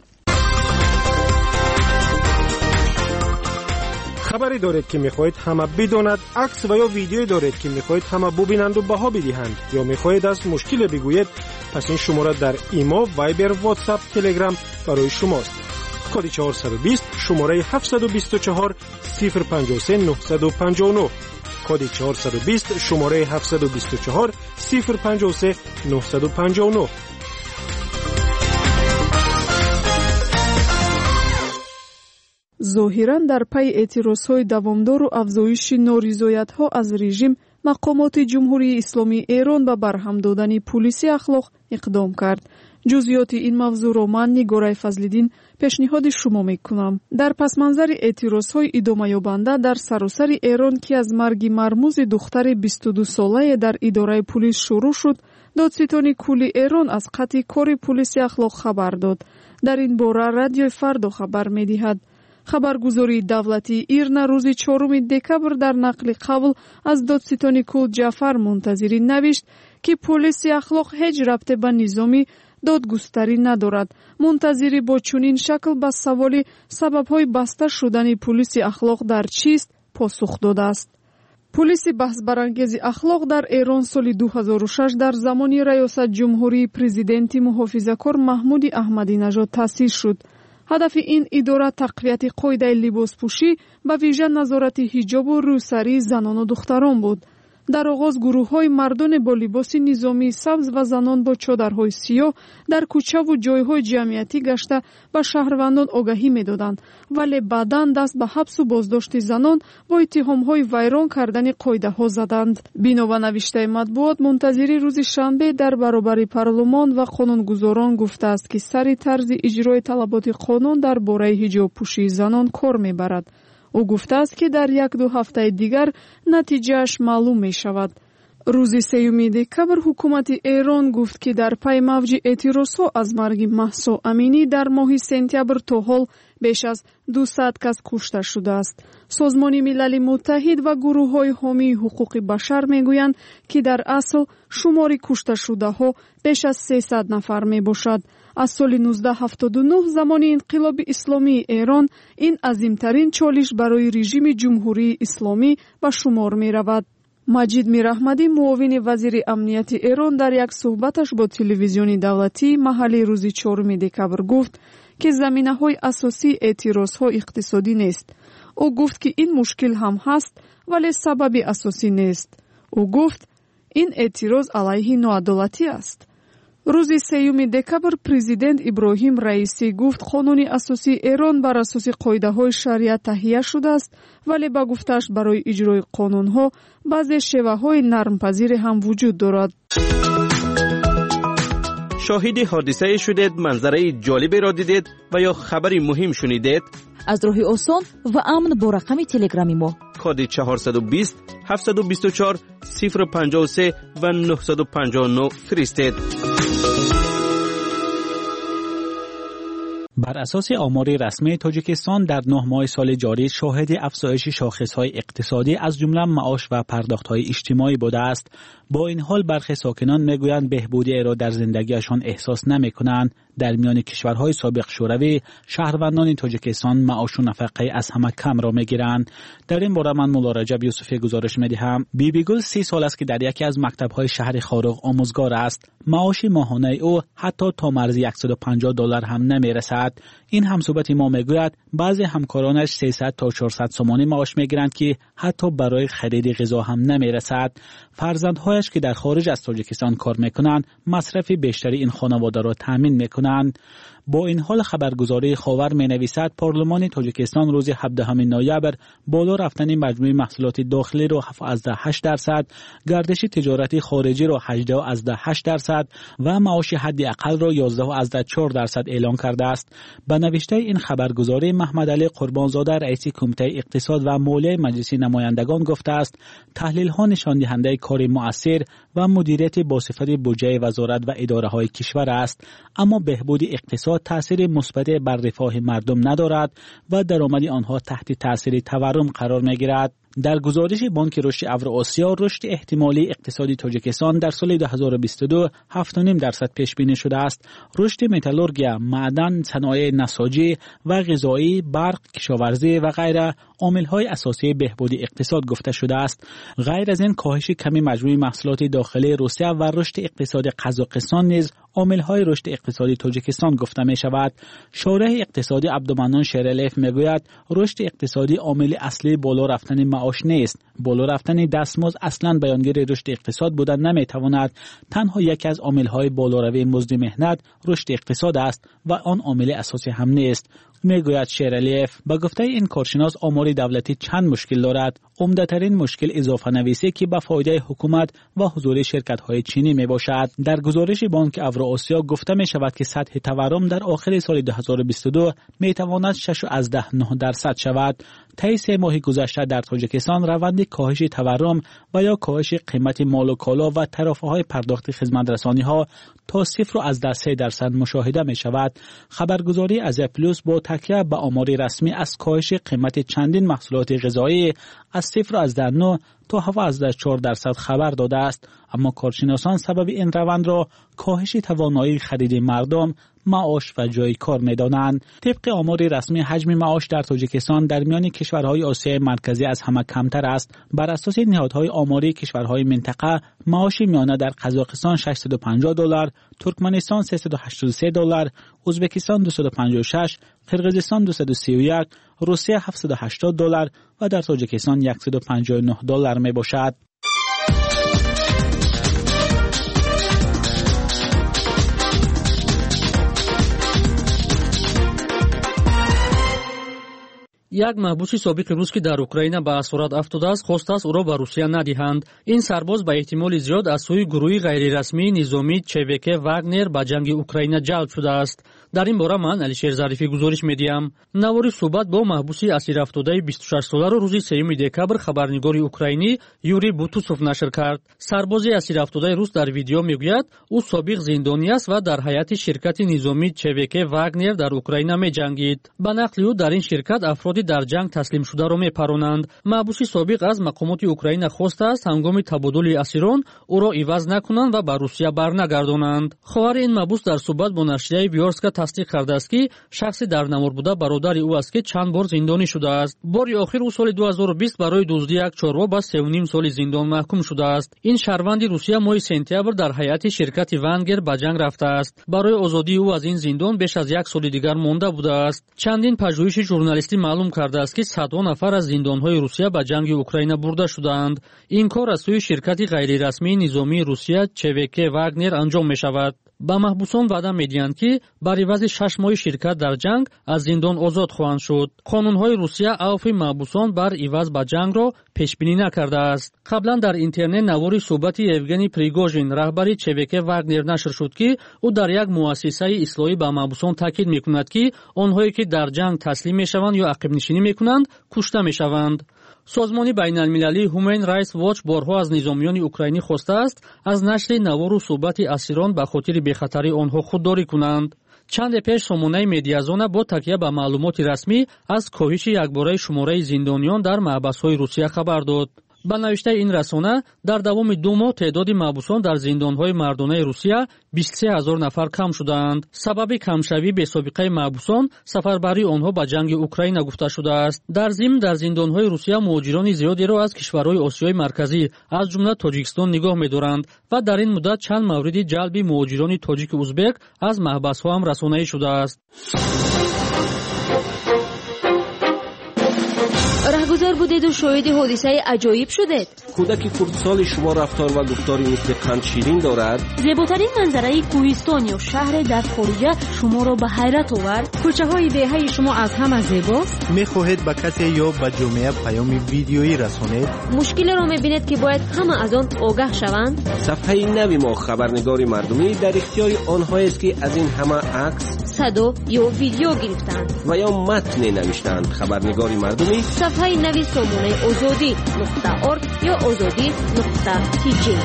خبری دارید که میخواهید همه بداند، عکس و یا ویدیویی دارید که میخواهید همه ببینند و بها بدهند یا میخواهید از مشکل بگویید، پس این شماره در ایما، وایبر، واتساپ، تلگرام برای شماست. کد چهارصد و بیست شماره هفتصد و بیست و چهار صفر پنجاه و سه نهصد و پنجاه و نه کد چهارصد و بیست شماره هفتصد و بیست و چهار صفر پنجاه و سه نهصد و پنجاه و نه. ظاهراً در پی اعتراضهای دوامدار و افزایش نارضایت‌ها از رژیم، مقامات جمهوری اسلامی ایران به برهم دادن پلیس اخلاق اقدام کرد. جزئیات این موضوع را من نگارای فضل‌الدین پیشنهاد شما میکنم. در پس منظر اعتراضهای ادامه یابنده در سراسر ایران که از مرگ مرموز دختر بیست و دو ساله در اداره پلیس شروع شد، دادستان کلی ایران از قطع کار پلیس اخلاق خبر داد. در این باره رادیو فردا خبر می‌دهد. خبرگزاری دولتی ایرنا روز چهارم دکبر در نقل قبل از دادستان کل جعفر منتظری نوشت که پلیس اخلاق هیچ ربطی به نظامی دادگستری ندارد. منتظری با چنین شکل به سوال سبب‌های بسته شدن پلیس اخلاق در چیست پاسخ داده است. پلیس بحث برانگیز اخلاق در ایران سال دو هزار و شش در زمان ریاست جمهوری پرزیدنت محافظه‌کار محمود احمدی نژاد تأسیس شد. هدف این اداره تقویت قاعده لباسپوشی به ویژه نظارت حجاب و روسری زنان و دختران بود. در آغاز گروه‌های مردان با لباس نظامی سبز و زنان با چادرهای سیاه در کوچه و جایهای جمعیتی گشته به شهروندان آگاهی می‌دادند، ولی بعداً دست به حبس و بازداشت زنان با اتهام‌های ویران کردن قاعده‌ها زدند. بنا به نوشته مطبوعات، منتظری روز شنبه در برابر پارلمان و قانونگذاران گفته است که سر طرز اجرای طلبات قانون در باره حجاب پوشی زنان کار می‌برد. او گفته است که در یک دو هفته دیگر نتیجهش معلوم می شود. روز سیوم دکبر حکومت ایران گفت که در پی موج اعتراضها از مرگ مهسا امینی در ماه سپتامبر تا حال بیش از دویست کس کشته شده است. سازمان ملل متحد و گروه‌های حامی حقوق بشر میگویند که در اصل شمار کشته شده ها بیش از سیصد نفر می باشد. از سال نوزده هفتاد و نه زمان انقلاب اسلامی ایران این عظیمترین چالش برای رژیم جمهوری اسلامی به شمار می رود. مجید میراحمدی معاون وزیر امنیت ایران در یک صحبتش با تلویزیون دولتی محلی روز چهارم دکبر گفت که زمینه‌های اساسی اعتراض‌ها اقتصادی نیست. او گفت که این مشکل هم هست ولی سبب اساسی نیست. او گفت این اعتراض علیه ناعدالتی است. روز سیوم دکبر پرزیدنت ابراهیم رئیسی گفت قانون اساسی ایران بر اساس قاعده‌های شریعت تهیه شده است، ولی با گفتش برای اجرای قانون‌ها بعضی شیوه‌های نرمپذیر هم وجود دارد. شاهد حادثه شدید، منظره جالبی را دیدید و یا خبری مهم شنیدید؟ از راه آسان و امن با رقم تلگرامی ما کد چهارصد و بیست هفتصد و بیست و چهار صفر پنجاه و سه و نهصد و پنجاه و نه فرستید. بر اساس آمار رسمی تاجیکستان در نه ماه سال جاری شاهد افزایش شاخص‌های اقتصادی از جمله معاش و پرداخت‌های اجتماعی بوده است. با این حال برخی ساکنان میگویند بهبودی را در زندگیشان احساس نمی‌کنند. در میان کشورهای سابق شوروی شهروندان تاجیکستان معاش و نفقه از همه کم را می‌گیرند. در این باره من مولا رجب یوسفی گزارش می‌دهم. بیبی گل سی سال است که در یکی از مکتب‌های شهر خارق آموزگار است. معاش ماهانه او حتی تا مرز صد و پنجاه دلار هم نمی‌رسد. این همصحبت ما میگوید بعضی همکارانش سیصد تا چهارصد سومانی معاش میگیرند که حتی برای خرید غذا هم نمیرسد. فرزندهایش که در خارج از تاجیکستان کار میکنند مصرف بیشتری این خانواده را تامین میکنند. با این حال خبرگزاری خاور می نویسد پارلمان تاجیکستان روز هفدهم نوامبر بالا رفتن مجموع محصولات داخلی را هفت از هشت درصد، گردش تجارتی خارجی را هجده از هشت درصد و معاش حد اقل را یازده از چهار درصد اعلام کرده است. به نوشته این خبرگزاری محمد علی قربانزاده رئیس کمیته اقتصاد و مالیه مجلس نمایندگان گفته است تحلیل ها نشان دهنده کار مؤثر و مدیریت با صفت بودجه وزارت و اداره های کشور است، اما بهبود اقتصاد تأثیر مثبت بر رفاه مردم ندارد و درآمد آنها تحت تأثیر تورم قرار می‌گیرد. در گزارش بانک رشد اوراسیا رشد احتمالی اقتصادی تاجیکستان در سال دو هزار و بیست و دو هفت و نیم درصد پیش بینی شده است. رشد متالورگیا، معدن، صنایع نساجی و غذایی، برق، کشاورزی و غیره عامل‌های اساسی بهبود اقتصاد گفته شده است. غیر از این کاهش کمی مجموع محصولات داخلی روسیه و رشد اقتصاد قزاقستان نیز عامل‌های رشد اقتصادی تاجیکستان گفته می‌شود. شارح اقتصادی عبدالمنان شیرالیف می‌گوید رشد اقتصادی عامل اصلی بالا رفتن معاش نیست. بالا رفتن دستمزد اصلاً بیانگر رشد اقتصاد بودن نمی‌تواند. تنها یکی از عامل‌های بالاتر مزد مهنت رشد اقتصاد است و آن عامل اساسی هم نیست. میگوید شیرالیف. با گفته این کارشناس آمار دولتی چند مشکل دارد. عمده‌ترین مشکل اضافه نویسی که به فایده حکومت و حضور شرکت‌های چینی میباشد. در گزارش بانک اوراسیا گفته می شود که سطح تورم در آخر سال دو هزار و بیست و دو می تواند شش و نه درصد شود. طی سه ماه گذشته در تاجیکستان روند کاهش تورم و یا کاهش قیمت مال و کالا و ترافع‌های پرداخت خدمت‌رسانی‌ها تا صفر و سه درصد مشاهده می شود. خبرگزاری آزیا پلوس با تکیه به آمار رسمی از کاهش قیمت چندین محصولات غذایی از صفر و نه تا هفت و چهار درصد خبر داده است، اما کارشناسان سبب این روند را کاهش توانایی خرید مردم، معاش و جای کار می‌دانند. طبق آمار رسمی حجم معاش در تاجیکستان در میان کشورهای آسیای مرکزی از همه کمتر است. بر اساس نهادهای آماری کشورهای منطقه، معاش میانه در قزاقستان ششصد و پنجاه دلار، ترکمنستان سیصد و هشتاد و سه دلار، ازبکستان دویست و پنجاه و شش، قرقیزستان دویست و سی و یک، روسیه هفتصد و هشتاد دلار و در تاجیکستان صد و پنجاه و نه دلار می باشد. یک محبوس سابق روس که در اوکراین به اسارت افتاده است خواست است او را به روسیه ندهند. این سرباز به احتمال زیاد از سوی گروهی غیررسمی نظامی چوک واگنر به جنگ اوکراین جلب شده است. در این باره من علیشیر ظریفی گزارش میدیم. نواری صحبت با محبوسی اسیر افتاده بیست و شش ساله را روز سوم دکبر خبرنگار اوکراینی یوری بوتوسوف نشر کرد. سرباز اسیر افتاده روس در ویدیو میگوید او سابق زندانی است و در هیئت شرکت نظامی چوک واگنر در اوکراین می‌جنگید. به نقل او در این شرکت افراد در جنگ تسلیم شده را میپرانند. محبوس سابق از مقامات اوکراین خواسته است هنگام تبادل اسیران او را عوض نکنند و به روسیه برنگردانند. خواهر این محبوس در صحبت با نشریه بیارسکا تصدیق کرده است که شخصی در نمور بوده برادر او است که چند بار زندانی شده است. باری آخر او سال دو هزار و بیست برای دزدی یک چاروا به سه و نیم سال زندان محکوم شده است. این شهروند روسیه ماه سپتامبر در هیئت شرکت واگنر به جنگ رفته است. برای آزادی او از این زندان بیش از یک سال دیگر مانده بوده است. چندین پژوهش ژورنالیستی معلوم کرده است که صدها نفر از زندان‌های روسیه به جنگ اوکراین برده شدند. این کار از سوی شرکت غیررسمی نظامی روسیه چوک واگنر انجام می‌شود. با محبوسان وعده می‌دهند که بر عوض شش ماه شرکت در جنگ از زندان آزاد خواهند شد. قانون‌های روسیه عفو محبوسان بر عوض به جنگ را پیش‌بینی نکرده است. قبلا در اینترنت نواری صحبت یوگنی پریگوژین رهبر چوک واگنر نشر شد که او در یک مؤسسه اصلاحی به محبوسان تاکید می‌کند که آنهایی که در جنگ تسلیم می‌شوند یا عقب نشینی می‌کنند کشته می‌شوند. سازمان بین‌المللی هومن رایتس واچ بارها از نظامیان اوکراینی خواسته است از نشر نوار و صحبت اسیران به خاطر بی‌خطری آنها خودداری کنند. چند پیش سامانه مدیازون با تکیه به معلومات رسمی از کاهش یکباره شماره زندانیان در محبس‌های روسیه خبر داد. با نوشته این رسانه در دوام دو ماه تعداد محبوسان در زندان‌های مردانه روسیه بیست و سه هزار نفر کم شدند. سبب کمشوی به سابقه محبوسان سفربری آنها به جنگ اوکراین گفته شده است. در ضمن در زندان‌های روسیه مهاجران زیادی را از کشورهای آسیای مرکزی از جمله تاجیکستان نگاه می‌دارند و در این مدت چند مورد جلب مهاجران تاجیک و ازبک از محبس‌ها هم رسانه‌ای شده است. رهگذر بودید و شاهد حادثه عجایب شدید. کودک خردسال شما رفتار و گفتاری مثل قند شیرین دارد. زیباترین منظره کوهستان یا شهر در خارجه شما را به حیرت آورد. کوچه های دهه شما از همه زیباست. میخواهید به کسی یا به جامعه پیام ویدیویی رسانید. مشکلی را میبینید که باید همه از آن آگاه شوند. صفحه نوی ما خبرنگاری مردمی در اختیار آنهایی است که از این همه عکس، صدا یا ویدیو گرفتند و یا متن نوشتند. خبرنگاری مردمی صفحه نوی سامانه آزادی نقطه ارگ یا آزادی نقطه تی جی.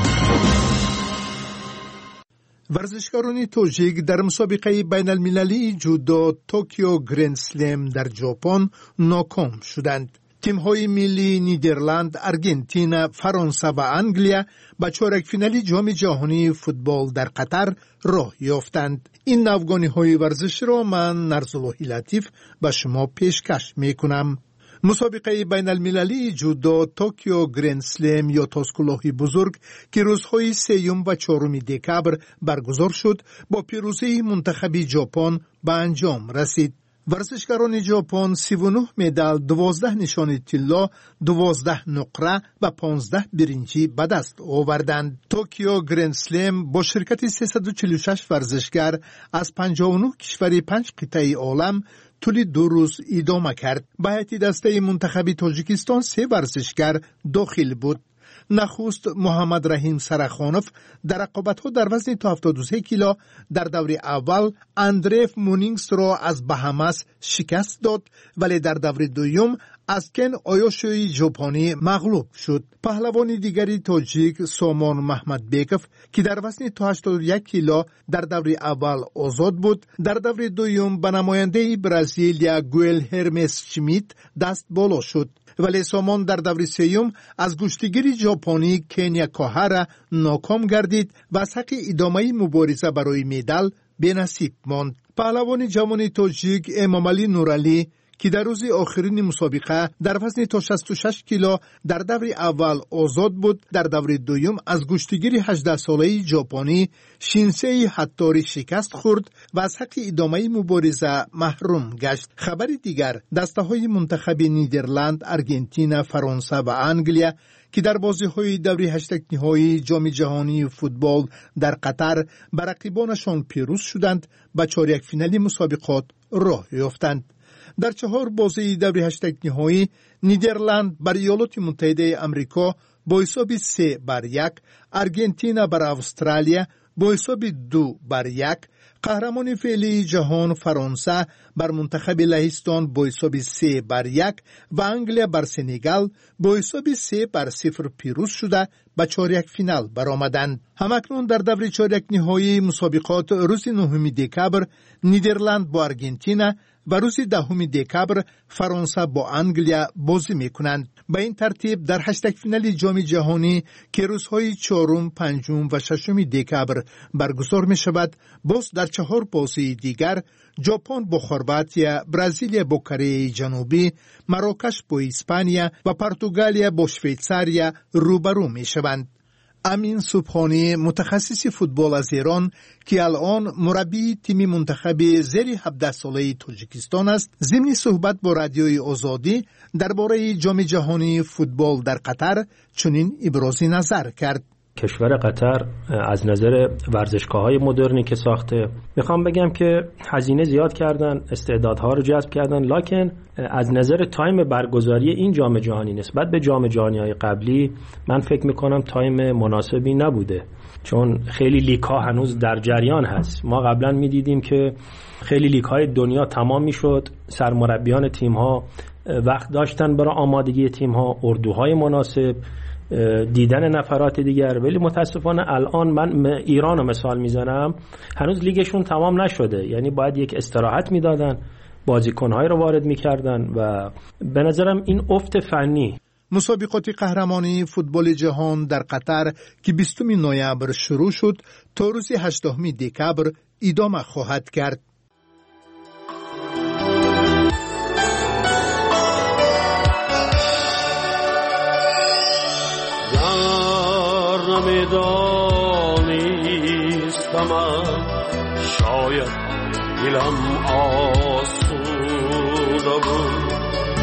ورزشکاران تاجیک در مسابقه بین المللی جودو توکیو گرند سلم در ژاپن ناکام شدند. تیم‌های ملی نیدرلند، آرژانتین، فرانسه و انگلیا به چهارک فینال جام جهانی فوتبال در قطر راه یافتند. این نوگانی‌های ورزش را من نرزاللهی لطیف به شما پیشکش می‌کنم. مسابقه بین المللی جودو توکیو گرند سلم یا تاسکلاهی بزرگ که روزهای سیوم و چهارم دکبر برگزار شد با پیروزی منتخب ژاپن به انجام رسید. ورزشکاران ژاپن سی و نه مدال، دوازده نشان طلا، دوازده نقره و پانزده برنجی به دست آوردند. توکیو گرند سلم با شرکت سیصد و چهل و شش ورزشکار از پنجاه و نه کشور پنج قطعه عالم طول دو روز ادامه کرد. به هیئت دسته منتخب تاجیکستان سه ورزشکار داخل بود. نخست محمد رحیم سرخانوف در رقابت‌ها در وزن تا هفتاد و سه کیلو در دور اول اندریف مونینگس را از بهامس شکست داد، ولی در دور دوم از کن آیوشوی ژاپنی مغلوب شد. پهلوان دیگری تاجیک سامان محمد بیکف که در وزن تا هشتاد و یک کیلو در دور اول آزاد بود، در دور دوم به نماینده برزیلیا گویل هرمس شمیت دست بالا شد، ولی سامان در دور سیوم از گشتیگیر ژاپنی کنیا کاهارا ناکام گردید و از حق ادامه مبارزه برای مدال بی‌نصیب ماند. پهلوان جوان تاجیک امامعلی نورعلی که در روز آخرین مسابقه در وزن تا شصت و شش کیلو در دور اول آزاد بود، در دور دوم از گشتیگیر هجده ساله ژاپنی شینسئی هاتوری شکست خورد و از حق ادامه مبارزه محروم گشت. خبر دیگر، دسته های منتخب نیدرلند، آرژانتین، فرانسه و انگلیا که در بازی‌های دوره هشتگ نهایی جام جهانی فوتبال در قطر بر رقیبانشان پیروز شدند، به چهاریک فینال مسابقات راه یافتند. در چهار بازی دور هشتگ نهایی نیدرلند بر ایالات متحده آمریکا با حساب سه بر یک، آرژانتین بر استرالیا با حساب دو بر یک، قهرمان فعلی جهان فرانسه بر منتخب لهستان با حساب سه بر یک و انگلیا بر سنگال با حساب سه بر صفر پیروز شده به چهاریک فینال برآمدند. همکنون در دور چهاریک نهایی مسابقات روز نهم دکبر نیدرلند با آرژانتین و روز دهم دکبر فرانسه با انگلیا بازی میکنند. به این ترتیب در هشتگ فینال جام جهانی که روزهای چهارم، پنجم و ششم دکبر برگزار می شود، باز در چهار بازی دیگر ژاپن با خرواطیا، برزیلیا با کره جنوبی، مراکش با اسپانیا و پرتغالیا با شویتزاریا روبرو می شوند. امین سبحانی، متخصص فوتبال از ایران که الان مربی تیم منتخب زیر هفده ساله تاجیکستان است، ضمن صحبت با رادیوی آزادی درباره جام جهانی فوتبال در قطر چنین ابراز نظر کرد. کشور قطر از نظر ورزشگاه‌های مدرنی که ساخته، میخوام بگم که هزینه زیاد کردن، استعدادها رو جذب کردن، لکن از نظر تایم برگزاری این جام جهانی نسبت به جام جهانی‌های قبلی من فکر میکنم تایم مناسبی نبوده، چون خیلی لیگ‌ها هنوز در جریان هست. ما قبلا میدیدیم که خیلی لیگ‌های دنیا تمام میشد، سرمربیان تیم‌ها وقت داشتن برای آمادگی تیم‌ها، اردوهای مناسب، دیدن نفرات دیگر، ولی متاسفانه الان من ایران رو مثال میزنم، هنوز لیگشون تمام نشده، یعنی باید یک استراحت میدادن، بازیکن‌های رو وارد میکردن و به نظرم این افت فنی. مسابقات قهرمانی فوتبال جهان در قطر که بیستم نوامبر شروع شد تا روز هشتم دکبر ادامه خواهد کرد. نمیدانستم شاید دلم آسوده بود،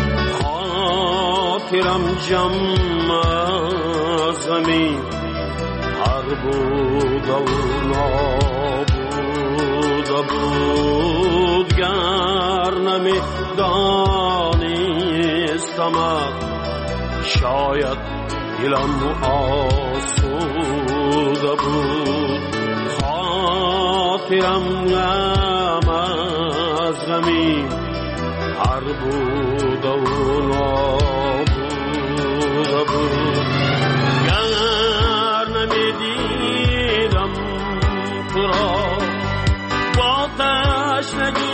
خاطرم جمع زمین هر بود و نابوده بود. گر نمیدانستم شاید دلم آسوده بود، خاطرم غم از غمی هر بود و نابوده بود. گر نمیدیدم تو را با تشنگی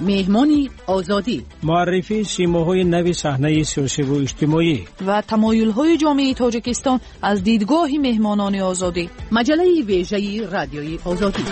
مهمانی آزادی، معرفی سیماهای نوی صحنه سیاسی و اجتماعی و تمایل‌های جامعه تاجیکستان از دیدگاه مهمانان آزادی. مجله ویژه رادیوی آزادی.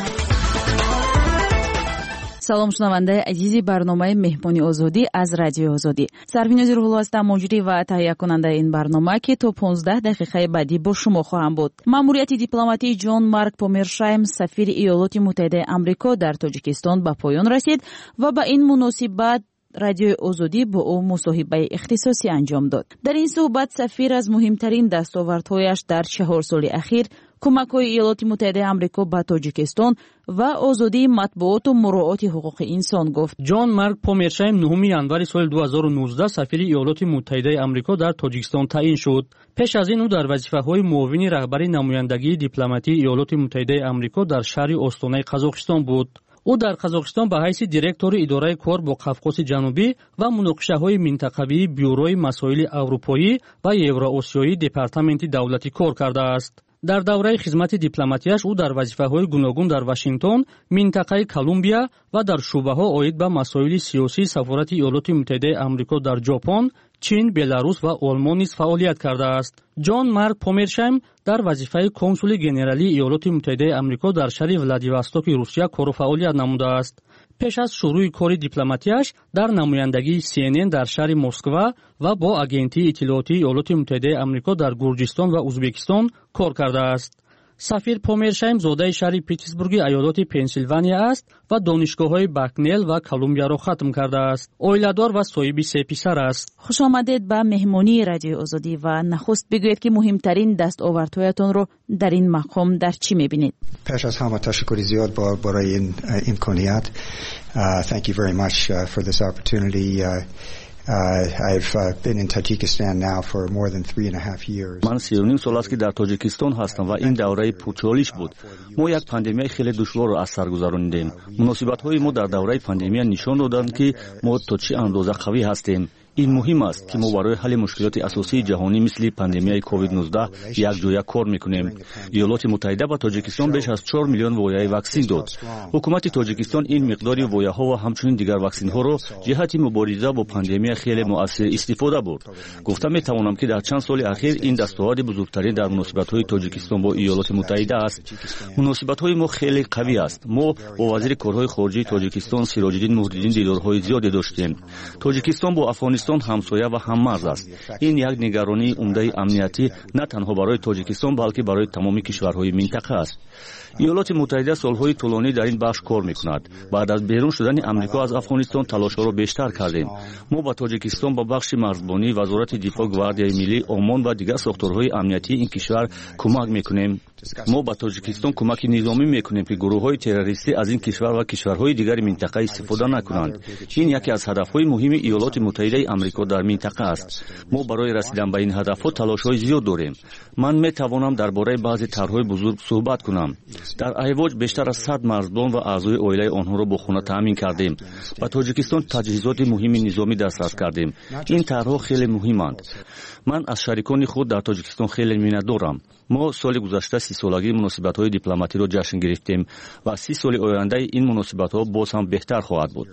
салом шунавандаи азизи барномаи меҳмони озодӣ аз радиои озодӣ. Сарвинози рӯҳулло ҳастам, муҷрӣ ва таҳиякунандаи ин барнома ки то понздаҳ дақиқаи баъдӣ бо шумо хоҳам буд. маъмурияти дипломатии ҷон Марк Помершайм, сафири Иёлоти Муттаҳидаи Амрико дар Тоҷикистон ба поён расид ва ба ин муносибат радиои озодӣ бо ӯ мусоҳибаи ихтисосӣ анҷом дод. дар ин суҳбат сафир аз муҳимтарин дастовардҳояш дар чаҳор соли ахир, кӯмакҳои Иёлоти Муттаҳидаи Амрико ба Тоҷикистон ва озодии матбуоту муроати ҳуқуқи инсон гуфт. ҷон Марк Помершайм нӯҳуми январи соли ду ҳазору нуздаҳ сафири Иёлоти Муттаҳидаи Амрико дар Тоҷикистон таъин шуд. пеш аз ин ӯ дар вазифаҳои муовини раҳбари намояндагии дипломатии Иёлоти Муттаҳидаи Амрико дар шаҳри Остонаи Қазоқистон буд. ӯ дар Қазоқистон ба ҳайси директори идораи кор бо Қавқоси ҷанубӣ ва муноқишаҳои минтақавии бюрои масоили аврупоӣ ва евроосиёӣ департаменти давлатӣ кор кардааст. дар давраи хизмати дипломатияш ӯ дар вазифаҳои гуногун дар Вашингтон, минтақаи Колумбия ва дар шӯъбаҳо оид ба масоили сиёсии Сафорати Иёлоти Муттаҳидаи Амрико дар Ҷопон, Чин, Беларус ва Олмон низ фаъолият кардааст. ҷон Марк Помершайм дар вазифаи консули генералии Иёлоти Муттаҳидаи Амрико дар шаҳри Владивостоки Русия кору фаъолият намудааст. пеш аз шурӯи кори дипломатияш дар намояндагии Си Эн Эн дар шаҳри Москва ва бо агентии иттилоотии Иёлоти Муттаҳидаи Амрико дар Гурҷистон ва Узбекистон кор кардааст. сафир Помершайм зодаи шаҳри Питтсбурги аёлоти Пенсилвания аст ва донишгоҳҳои Бакнел ва Колумбияро хатм кардааст. Оиладор ва соҳиби се писар аст. хушомадед ба меҳмонии радиои озодӣ ва нахуст бигӯед ки муҳимтарин дастовардҳоятонро дар ин мақом дар чӣ мебинед? пеш аз ҳама ташаккури зиёд барои ин имконият. Thank you very much uh, for this opportunity. Uh, Uh, I've uh, been in Tajikistan now for more than three and a half years. من سی و نیم سال است که در تاجیکستان هستم و این دوره پرچالش بود. ما یک پاندمی خیلی دشوار را از سر گذراندیم. مناسبت‌های ما در دوره پاندمی نشان دادند که ما تا چه اندازه قوی هستیم. این مهم است که ما برای حل مشکلات اساسی جهانی مثل پاندمی کووید نوزده یک جویا کار میکنیم. ایالات متحده به تاجیکستان بیش از چهار میلیون وایای واکسن داد. حکومت تاجیکستان این مقداری وایاها و همچنین دیگر واکسن ها را جهت مبارزه با پاندمی خیلی مؤثر استفاده برد. گفتم میتوانم که در چند سال اخیر این دستاورد بزرگترین در مناسبت های تاجیکستان با ایالات متحده است. مناسبت های ما خیلی قوی است. ما با وزیر کارهای خارجه تاجیکستان سیراج‌الدین مهدی‌دین دیدارهای زیادی داشتیم. تاجیکستان با افغانستان همسایه و هممرز است. این یک نگرانی عمده امنیتی نه تنها برای تاجیکستان بلکه برای تمام کشورهای منطقه است. ایالات متحده سالهای طولانی در این بخش کار میکند. بعد از بیرون شدن آمریکا از افغانستان تلاش‌ها را بیشتر کردیم. ما با تاجیکستان با بخش مرزبانی، وزارت دفاع، گواردیای ملی، عمان و دیگر ساختارهای امنیتی این کشور کمک میکنیم. ما با تاجیکستان کمک نظامی میکنیم که گروه‌های تروریستی از این کشور و کشورهای دیگر منطقه استفاده نکنند. این یکی از هدف‌های مهم ایالات متحده آمریکا در منطقه است. ما برای رسیدن به این هدف‌ها تلاش‌های زیاد داریم. من میتوانم درباره بعضی طرح‌های بزرگ صحبت کنم. در ایواج بیشتر از صد مرزبان و اعضای عائله آنها را با خانه تامین کردیم. با تاجیکستان تجهیزات مهم نظامی دسترس کردیم. این طرح‌ها خیلی مهمند. من از شریکان خود در تاجیکستان خیلی می‌ندارم. ما سال گذشته سی سالگی مناسبت‌های دیپلماتی را جشن گرفتیم و سی سال آینده این مناسبت‌ها باز هم بهتر خواهد بود.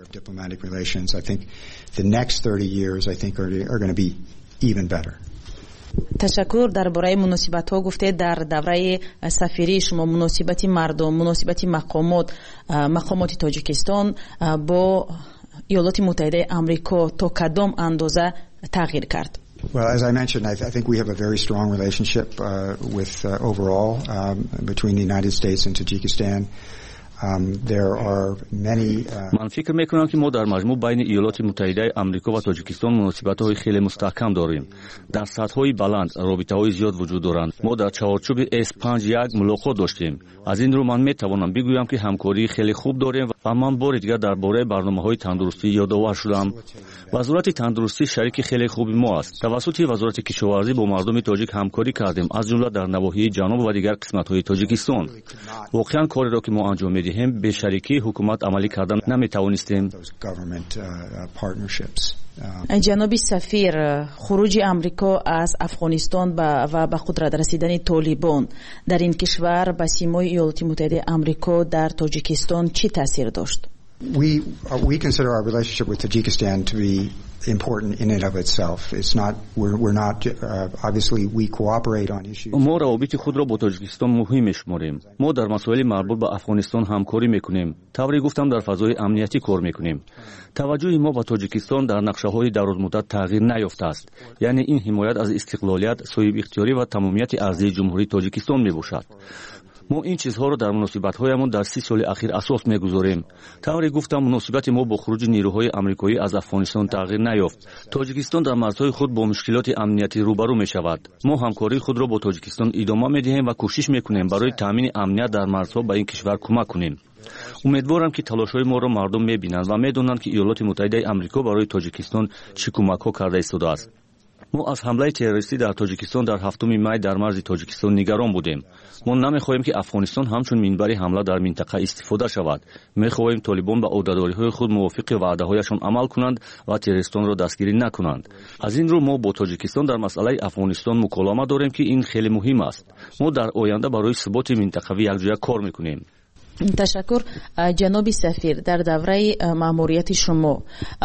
تشکر. درباره مناسبت‌ها گفته در دوره سفیری شما مناسبت مردم، مناسبت مقامات مقامات تاجیکستان با ایالات متحده آمریکا تا کدام اندازه تغییر کرد؟ Well, as I mentioned, I, th- I think we have a very strong relationship uh, with uh, overall um, between the United States and Tajikistan. Um, there are many uh, من فکر میکنم که ما در مجموع بین ایالات متحده آمریکا و تاجیکستان مناسبت‌های خیلی مستحکم داریم. در سطح‌های بلند رابطه‌های زیاد وجود دارند. ما در چارچوب اس پنج یک ملاقات داشتیم. از این رو من میتوانم بگویم که همکاری خیلی خوب داریم و من بار دیگر درباره برنامه‌های تندرستی یادآور شدم. وزارت تندرستی شریک خیلی خوبی ما است. توسط وزارت کشاورزی با مردم تاجیک همکاری کردیم، از جمله در نواحی جنوب و دیگر قسمت‌های تاجیکستان. واقعاً کاری را که ما انجام می‌دهیم به شریکی حکومت عملی کردن نمی‌توانستیم. جناب سفیر، خروج آمریکا از افغانستان و به قدرت رسیدن طالبان در این کشور به سیمای ایالات متحده آمریکا در تاجیکستان چی تاثیر داشت؟ We uh, we consider our relationship with Tajikistan to be important in and of itself. It's not we're we're not uh, obviously we cooperate on issues. ما روابط خود را با تاجیکستان مهم می‌شماریم. ما در مسائل مربوط به افغانستان همکاری می‌کنیم. طوری گفتم در فضای امنیتی کار می‌کنیم. توجه ما به تاجیکستان در نقشه‌های درازمدت تغییر نیافته است. یعنی این حمایت از استقلالیت، صاحب اختیاری و تمامیت ارضی جمهوری تاجیکستان میباشد. ما این چیزها را در مناسبت‌هایمان در سی سال اخیر اساس می‌گذاریم. طوری گفتم مناسبت ما با خروج نیروهای آمریکایی از افغانستان تغییر نیافت. تاجیکستان در مرزهای خود با مشکلات امنیتی روبرو می‌شود. ما همکاری خود را با تاجیکستان ادامه می‌دهیم و کوشش می‌کنیم برای تامین امنیت در مرزها به این کشور کمک کنیم. امیدوارم که تلاش‌های ما را مردم می‌بینند و می‌دانند که ایالات متحده آمریکا برای تاجیکستان چه کمک‌ها کرده ایستاده است. ما از حمله تروریستی در تاجیکستان در هفتم می در مرز تاجیکستان نگران بودیم. ما نمی‌خواهیم که افغانستان همچون منبع حمله در منطقه استفاده شود. می‌خواهیم طالبان به عهده‌داری‌های خود موافق وعده‌هایشان عمل کنند و تروریستان را دستگیری نکنند. از این رو ما با تاجیکستان در مسئله افغانستان مکالمه داریم که این خیلی مهم است. ما در آینده برای ثبات منطقوی یکجا کار می‌کنیم. تشکر. جناب سفیر، در دوره ماموریت شما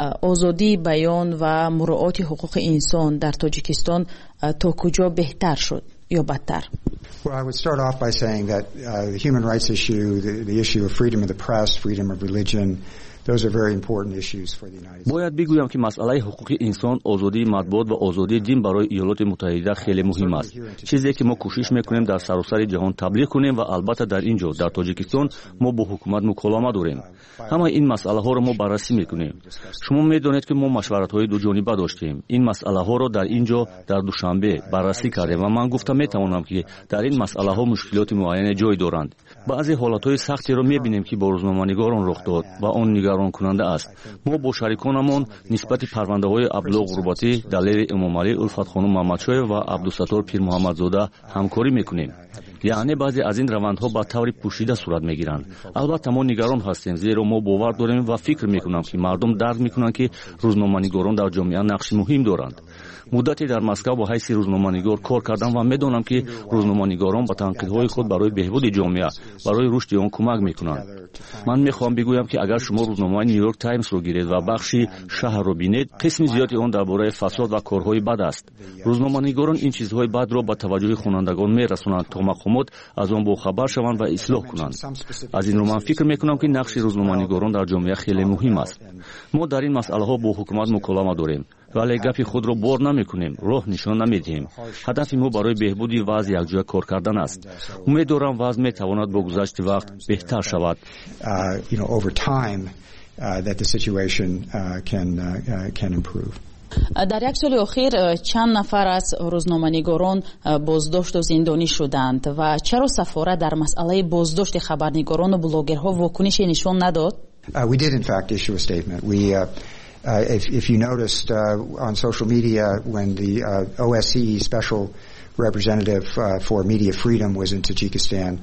آزادی بیان و مراعات حقوق انسان در تاجیکستان تا کجا بهتر شد یا بدتر؟ Well, I would start off by saying that uh, the human rights issue, the, the issue of freedom of the press, freedom of religion, those are very important issues for the United States. باید بگویم که مسئله حقوق انسان، آزادی مطبوعات و آزادی دین برای ایالات متحده خیلی مهم است. چیزی که ما کوشش میکنیم در سراسر جهان تبلیغ کنیم و البته در اینجا در تاجیکستان ما با حکومت مکالمه داریم. همه این مسئله ها را ما بررسی میکنیم. شما میدونید که ما مشورت های دو جانبه داشتیم. این مسئله ها را در اینجا در دوشنبه بررسی کردیم و من گفتم میتوانم که در این مسئله ها مشکلات معین جای دارند. بعضی حالات های سختی را میبینیم که با روزنامه‌نگاران رخ داد و آن نگران کننده است. ما با شریکانمان نسبت پرونده های عبدالله غرباتی، دلیر امامعلی، الفت خانم محمدشاه و عبدالستار پیر محمدزاده همکاری میکنیم. یعنی بعضی از این روندها با طور پوشیده صورت میگیرند. البته ما نگران هستیم زیرا ما باور داریم و فکر میکنم که مردم درک میکنند که روزنامه‌نگاران در جامعه نقش مهم دارند. مدتی در مسکو با حیث روزنامه‌نگار کار کردم و میدونم که روزنامه‌نگاران با تنقیدهای خود برای بهبود جامعه، برای رشد آن کمک میکنند. من میخوام بگویم که اگر شما روزنامه نیویورک تایمز رو گیرید و بخشی شهر رو بینید، قسم زیادی آن درباره فساد و کارهای بد است. روزنامه‌نگاران این چیزهای بد را به توجه خوانندگان میرسونند تا مقامات از آن باخبر شوند و اصلاح کنند. از این رو من فکر میکنم که نقش روزنامه‌نگاران در جامعه خیلی مهم است. ما در این مسئله ها با حکومت مکالمه داریم، ولی گپی خود را بار نمیکنیم، راه نشان نمیدهیم. هدف ما برای بهبود وضع یکجا کار کردن است. امیدوارم وضع میتواند با گذشت وقت بهتر شود. Uh, you know, over time, uh, that the situation uh, can uh, can improve. در یک سال اخیر چند نفر از روزنامه‌نگاران بازداشت و زندانی شدند و چرا سفارت در مسئله بازداشت خبرنگاران و بلاگرها واکنشی نشان نداد؟ Uh, we did in fact issue a statement. We uh, uh, if if you noticed uh, on social media when the uh, O S C E special representative uh, for media freedom was in Tajikistan.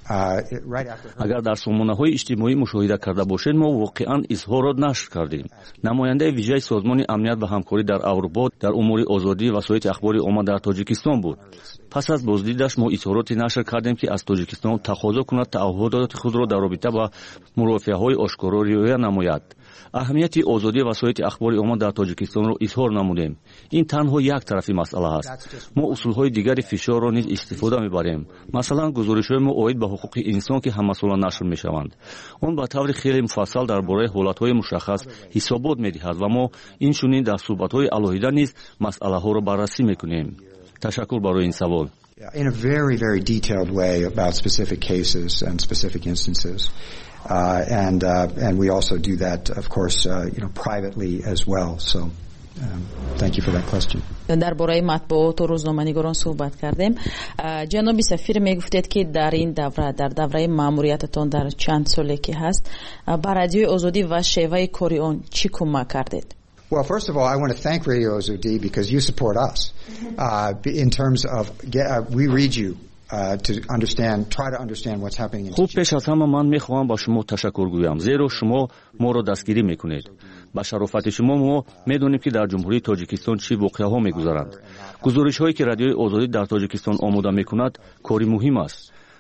اگر در سامانه‌های اجتماعی مشاهده کرده باشید، ما واقعاً اظهارات نشر کردیم. نماینده ویژه سازمان امنیت و همکاری در اروپا در امور آزادی وسایل اخبار عامه در تاجیکستان بود. پس از بازدیدش ما اظهاراتی نشر کردیم که از تاجیکستان تقاضا کند تعهدات خود را در رابطه با مرافعه‌های آشکارا رعایت نماید. اهمیت آزادی وسایل اخبار عامه در تاجیکستان را اظهار نمودیم. این تنها یک طرفی مسئله است. ما اصولهای دیگری فشار را نیز استفاده می‌بریم. مثلا گزارش‌های ما عاید به حقوق انسان که همه ساله نشر می‌شوند. آن با طور خیلی مفصل درباره حالت‌های مشخص حسابات می‌دهد و ما این چنین در صحبت‌های علاهیده نیز مسئله‌ها را بررسی می‌کنیم. تشکر برای این سوال. In a very very detailed way about specific cases and specific instances. Uh, and uh, and we also do that, of course, uh, you know, privately as well. So, um, thank you for that question. درباره مطبوعات و روزنامه‌نگاران صحبت کردیم. جناب سفیر میگفتید که در این دوره در دوره ماموریتتان در چند سالی که هست بر رادیو آزادی و شیوه کاری آن چی کمک کردید؟ Well, first of all, I want to thank Radio Azadi because you support us uh, in terms of uh, we read you. Uh, to understand, try to understand what's happening in خوب پیش از همه من میخواهم با شما تشکر گویم زیرا شما ما را دستگیری میکنید. با شرافت شما ما میدونیم که در جمهوری تاجیکستان چی واقعه ها میگذارند. گزارش هایی که رادیوی آزادی در تاجیکستان آماده میکند کاری مهم است.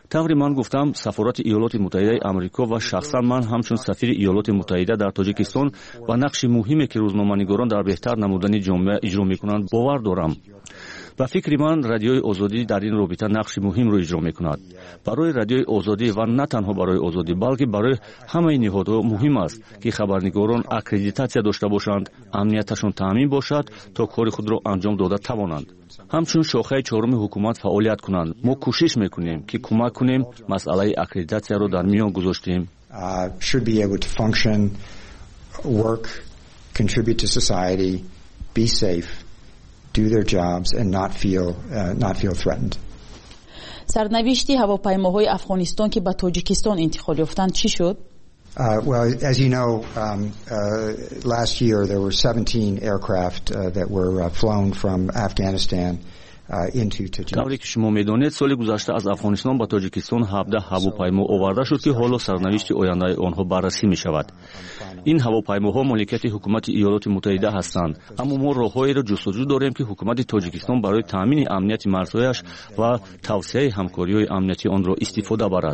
таври ман гуфтам, сафорати иёлоти муттаҳидаи амрико ва шахсан ман ҳамчун сафири иёлоти муттаҳида дар тоҷикистон ба нақши муҳиме ки рӯзноманигорон дар беҳтар намудани ҷомеа иҷро мекунанд бовар дорам. ба фикри ман радиои озодӣ дар ин робита нақши муҳимро иҷро мекунад. барои радиои озодӣ ва на танҳо барои озодӣ, балки барои ҳамаи ниҳодҳо муҳим аст ки хабарнигорон аккредитатсия дошта бошанд, амнияташон таъмин бошад, то кори худро анҷом дода тавонанд. ҳамчун шохаи чоруми ҳукумат фаъолият кунанд. мо кӯшиш мекунем ки кӯмак кунем масъалаи аккредитатсияро дар миён гузоштем. Uh, should be able to function, work, contribute to society, be safe, do their jobs and not feel uh, not feel threatened. سرنوشتی هواپیماهای افغانستان که به تاجیکستان انتقال یافتند چی شد؟ Uh, well, as you know, um, uh, last year there were seventeen aircraft uh, that were uh, flown from Afghanistan тавре ки шумо медонед, соли гузашта аз афғонистон ба тоҷикистон ҳабдаҳ ҳавопаймо оварда шуд ки ҳоло сарнавишти ояндаи онҳо баррасӣ мешавад. ин ҳавопаймоҳо моликияти ҳукумати иёлоти муттаҳида ҳастанд, аммо мо роҳҳоеро ҷустуҷӯ дорем ки ҳукумати тоҷикистон барои таъмини амнияти марзҳояш ва тавсеяи ҳамкориҳои амнияти онро истифода барад.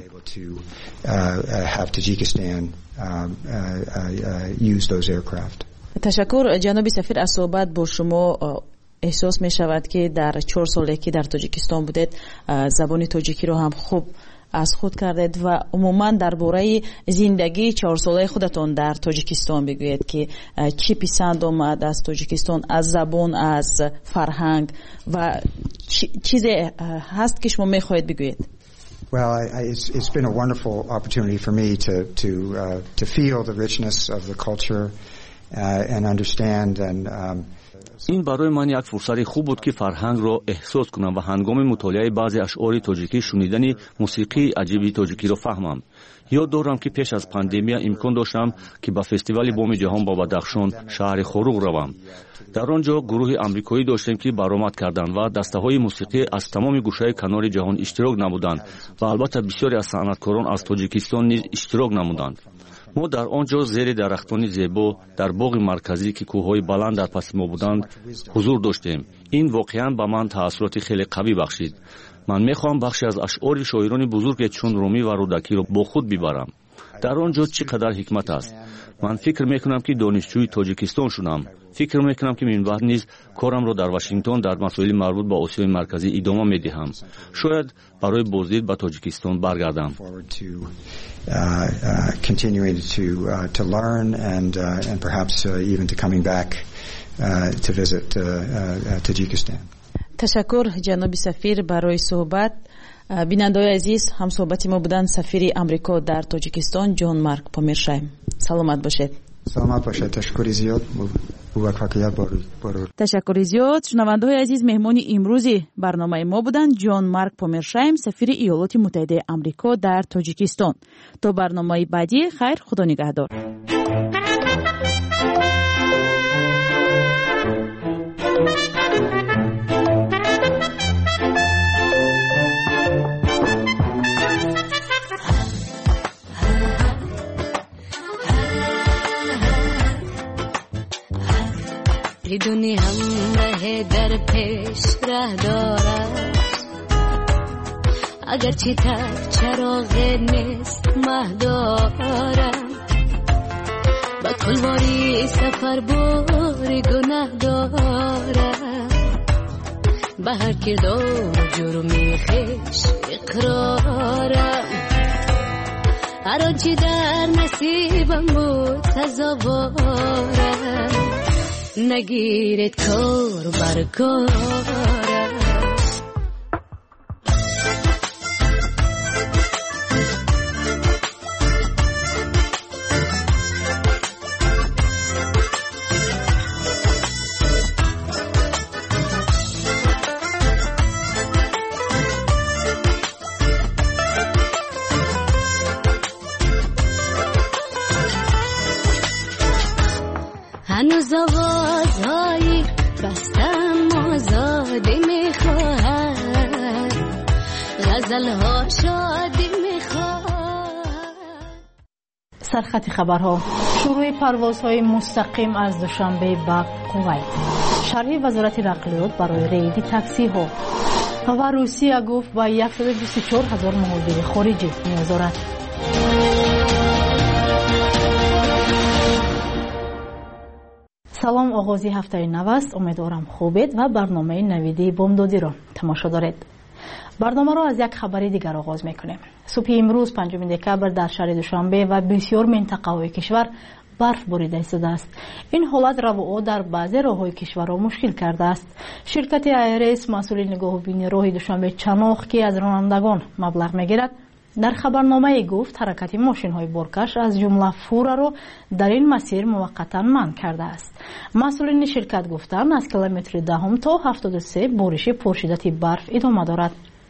ташаккур ҷаноби сафир. аз суҳбат бо шумо احساس می شود که در چهار ساله که در تاجیکستان بودید زبان تاجیکی رو هم خوب از خود کردید و عموما درباره زندگی چهار ساله خودتون در تاجیکستان بگویید که چی پسند آمد از تاجیکستان، از زبان، از فرهنگ و چیزی هست که شما میخواهید بگویید؟ Well, I, I, it's, it's been a wonderful opportunity for me to to uh, to feel the richness of the culture uh, and understand and um, ин барои ман як фурсати хуб буд ки фарҳангро эҳсос кунам ва ҳангоми мутолиаи баъзе ашъори тоҷикӣ шунидани мусиқии аҷиби тоҷикиро фаҳмам. ёд дорам ки пеш аз пандемия имкон доштам ки ба фестивали боми ҷаҳон ба Бадахшон, шаҳри Хоруғ равам. дар он ҷо гурӯҳи амрикоӣ доштем ки баромад карданд ва дастаҳои мусиқӣ аз тамоми гӯшаи канори ҷаҳон иштирок намуданд ва албатта бисёре аз санъаткорон аз тоҷикистон низ иштирок намуданд. мо дар он ҷо зери дарахтони зебо дар боғи марказӣ ки кӯҳҳои баланд дар паси мо буданд ҳузур доштем. ин воқеан ба ман таъссуроти хеле қавӣ бахшид. ман мехоҳам бахше аз ашъори шоирони бузурге чун Румӣ ва Рудакиро бо худ бибарам. дар он ҷо чӣ қадар ҳикмат аст. ман фикр мекунам ки донишҷӯи тоҷикистон шудам. фикр мекунам ки минбаъд низ корамро дар Вашингтон дар масоили марбут ба Осиёи марказӣ идома медиҳам. шояд барои боздид ба Тоҷикистон баргардам. Uh, uh, continuing to uh, to learn and uh, and perhaps uh, even to coming back uh, to visit uh, uh, Tajikistan. تشکر جناب سفیر برای صحبت. بیننده‌های عزیز، هم صحبتی ما بودن سفیر آمریکا در تاجیکستان جان مارک پامیرشایم. سلامت باشید. سلامت باشید. تشکر زیاد. تشکر زیاد. شنونده‌های عزیز، مهمان امروزی برنامه ما بودن جان مارک پامیرشایم، سفیر ایالات متحده آمریکا در تاجیکستان. تا برنامه بعدی، خیر، خدا نگهدار. بدونی همراه در پیش ره دارد، اگر چی تک چراغ نیست مه دارم، با کلواری سفر باری گناه دارم، به هر کردار جرمی خیش اقرارم، هر آنچی در نصیبم بود سزاوارم، نگیرید کار بر کارم. هنوز آوازهایی بستم آزادی میخواهد، غزلها شادی میخواهد. سرخط خبرها. شروع پروازهای مستقیم از دوشنبه به کویت. شرح وزارت نقلیات برای رید تاکسی ها. و روسیه گفت با صد و بیست و چهار هزار مهاجر خارجی نیاز دارد. سلام، آغازی هفته نو است. امیدوارم خوبید و برنامه نویدی بامدادی را تماشا دارید. برنامه را از یک خبری دیگر آغاز میکنیم. صبح امروز پنجم دکبر در شهر دوشنبه و بسیار منطقه‌های کشور برف بریده شده است. این حالت رو در بعضی راه‌های کشور را مشکل کرده است. شرکت ایرس مسئول نگاهبینی راه دوشنبه چناخ که از رانندگان مبلغ میگیرد در خبرنامه گفت حرکت ماشین‌های بارکش از جمله فورا را در این مسیر موقتا منع کرده است. مسئولین شرکت گفتند از کیلومتر دهم تا هفتاد و سه بارش پرشدت برف ادامه دارد.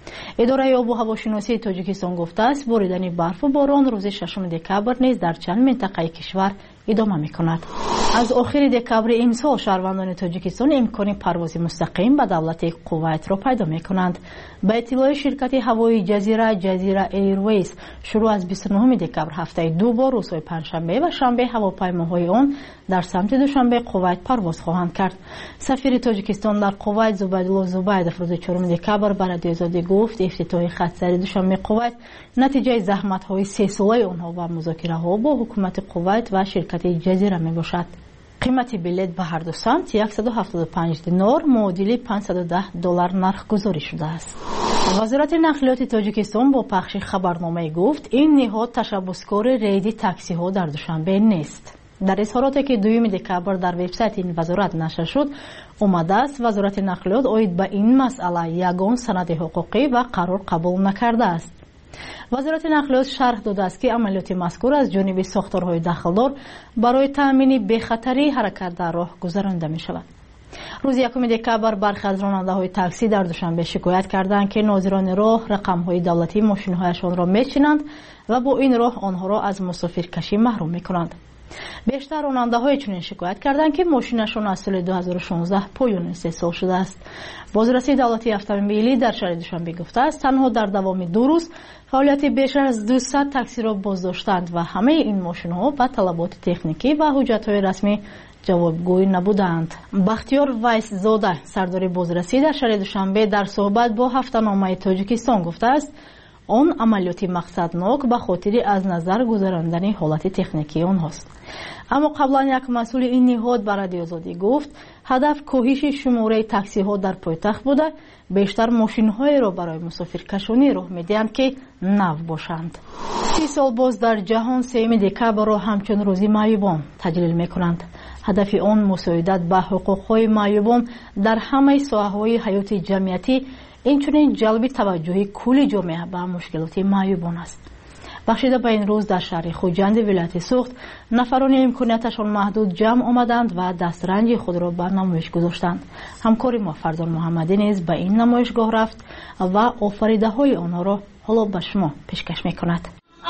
اداره آب و هواشناسی تاجیکستان گفته است بریدن برف و باران روز ششم دکبر نیز در چند منطقه کشور ادامه می‌کند. از آخر دکبر امسال شهروندان تاجیکستان امکان پرواز مستقیم به دولت کویت را پیدا می‌کنند. به اطلاع شرکت هوایی جزیره جزیره ایرویز شروع از بیست و نهم دکبر هفته دو بار روزهای پنجشنبه و شنبه هواپیماهای آن در سمت دوشنبه کویت پرواز خواهند کرد. سفیر تاجیکستان در کویت زبیدالله زبیدوف روز چهارم دکبر به رادیو آزادی گفت افتتاح خط سر دوشنبه کویت نتیجه زحمت‌های سه ساله آنها و مذاکره‌ها با حکومت کویت و شرکت جزیره میباشد. قیمت بلیط به هر دو سمت صد و هفتاد و پنج دینار معادل پانصد و ده دلار نرخ گذاری شده است. وزارت نقلیات تاجیکستان با پخش خبرنامه گفت این نهاد تشبسکار ریدی تاکسی ها در دوشنبه نیست. در اظهاراتی که دوم دکبر در وبسایت این وزارت نشر شد آمده است وزارت نقلیات اوید به این مسئله یگان سند حقوقی و قرار قبول نکرده است. وزارت نقلیات شرح داده است که عملیات مذکور از جانب ساختارهای داخلدار برای تأمین بی‌خطری حرکت در راه گذرانده می شود. روز یکم دکبر برخی از راننده‌های تاکسی در دوشنبه شکایت کردند که ناظران راه رقم‌های دولتی ماشین‌هایشان را می‌چینند و با این راه آنها را از مسافرکشی محروم می‌کنند. بیشتر راننده‌های چنین شکایت کردند که ماشینشان از سال دو هزار و شانزده پایان استحصال شده است. بازرسی دولتی اتومبیلی در شهر دوشنبه گفته است تنها در دوام دو روز فعالیت بیشتر از دویست تاکسی را بازداشتند و همه این ماشین‌ها با طلبات تکنیکی و حجت‌های رسمی جوابگوی نبودند. بختیار وایس زاده سردار بازرسی در شهر دوشنبه در صحبت با هفته‌نامه تاجیکستان گفته است آن عملیاتی مقصدناک به خاطر از نظر گذراندن حالت تکنیکی آنهاست. اما قبلا یک مسئول این نهاد به رادیو آزادی گفت هدف کاهش شماره تاکسی ها در پایتخت بوده بیشتر ماشین های را برای مسافرکشانی راه میدهند که نو باشند. سی سال باز در جهان سوم دکبر را همچون روزی معیوبان تجلیل میکنند. هدف آن مساعدت به حقوق های معیوبان در همه ساحه های حیات جمعیتی اینچنین جلب توجه کل جامعه به مشکلات معیوبان است. بخشیده به این روز در شهر خوجند ولایت سوخت نفران امکانیتشان محدود جمع آمدند و دسترنج خود را بر نمایش گذاشتند. همکار ما فرزان محمدی نیز به این نمایشگاه رفت و آفریده های آنها را حالا به شما پیشکش میکند.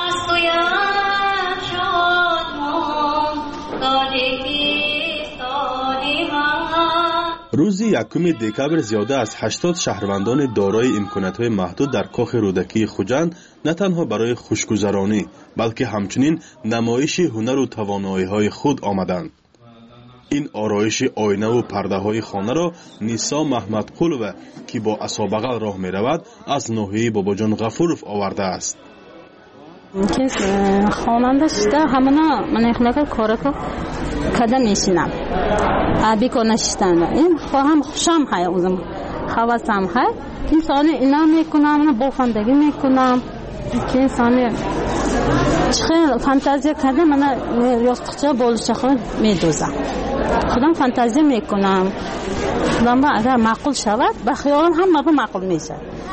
روز یکم دکبر زیاده از هشتاد شهروندان دارای امکانات‌های محدود در کاخ رودکی خوجند نه تنها برای خوشگذرانی بلکه همچنین نمایش هنر و توانایی‌های خود آمدند. این آرایش آینه و پرده‌های خانه را نیسا محمدقلوه که با عصابغل راه می‌رود از ناحیه باباجان غفورов آورده است. که خواننده شده همانا من اخلاق کارکو کده میشینم آبی کنشتن این خواهم خوشم های اوزم خواسم های انسان اینا میکنم بافندگی میکنم که انسان چه فانتزی کرده من یاستخچه بولش خود میدوزم خودم فانتزی میکنم خودم اگر معقول شود به خیال هم ما معقول میشه.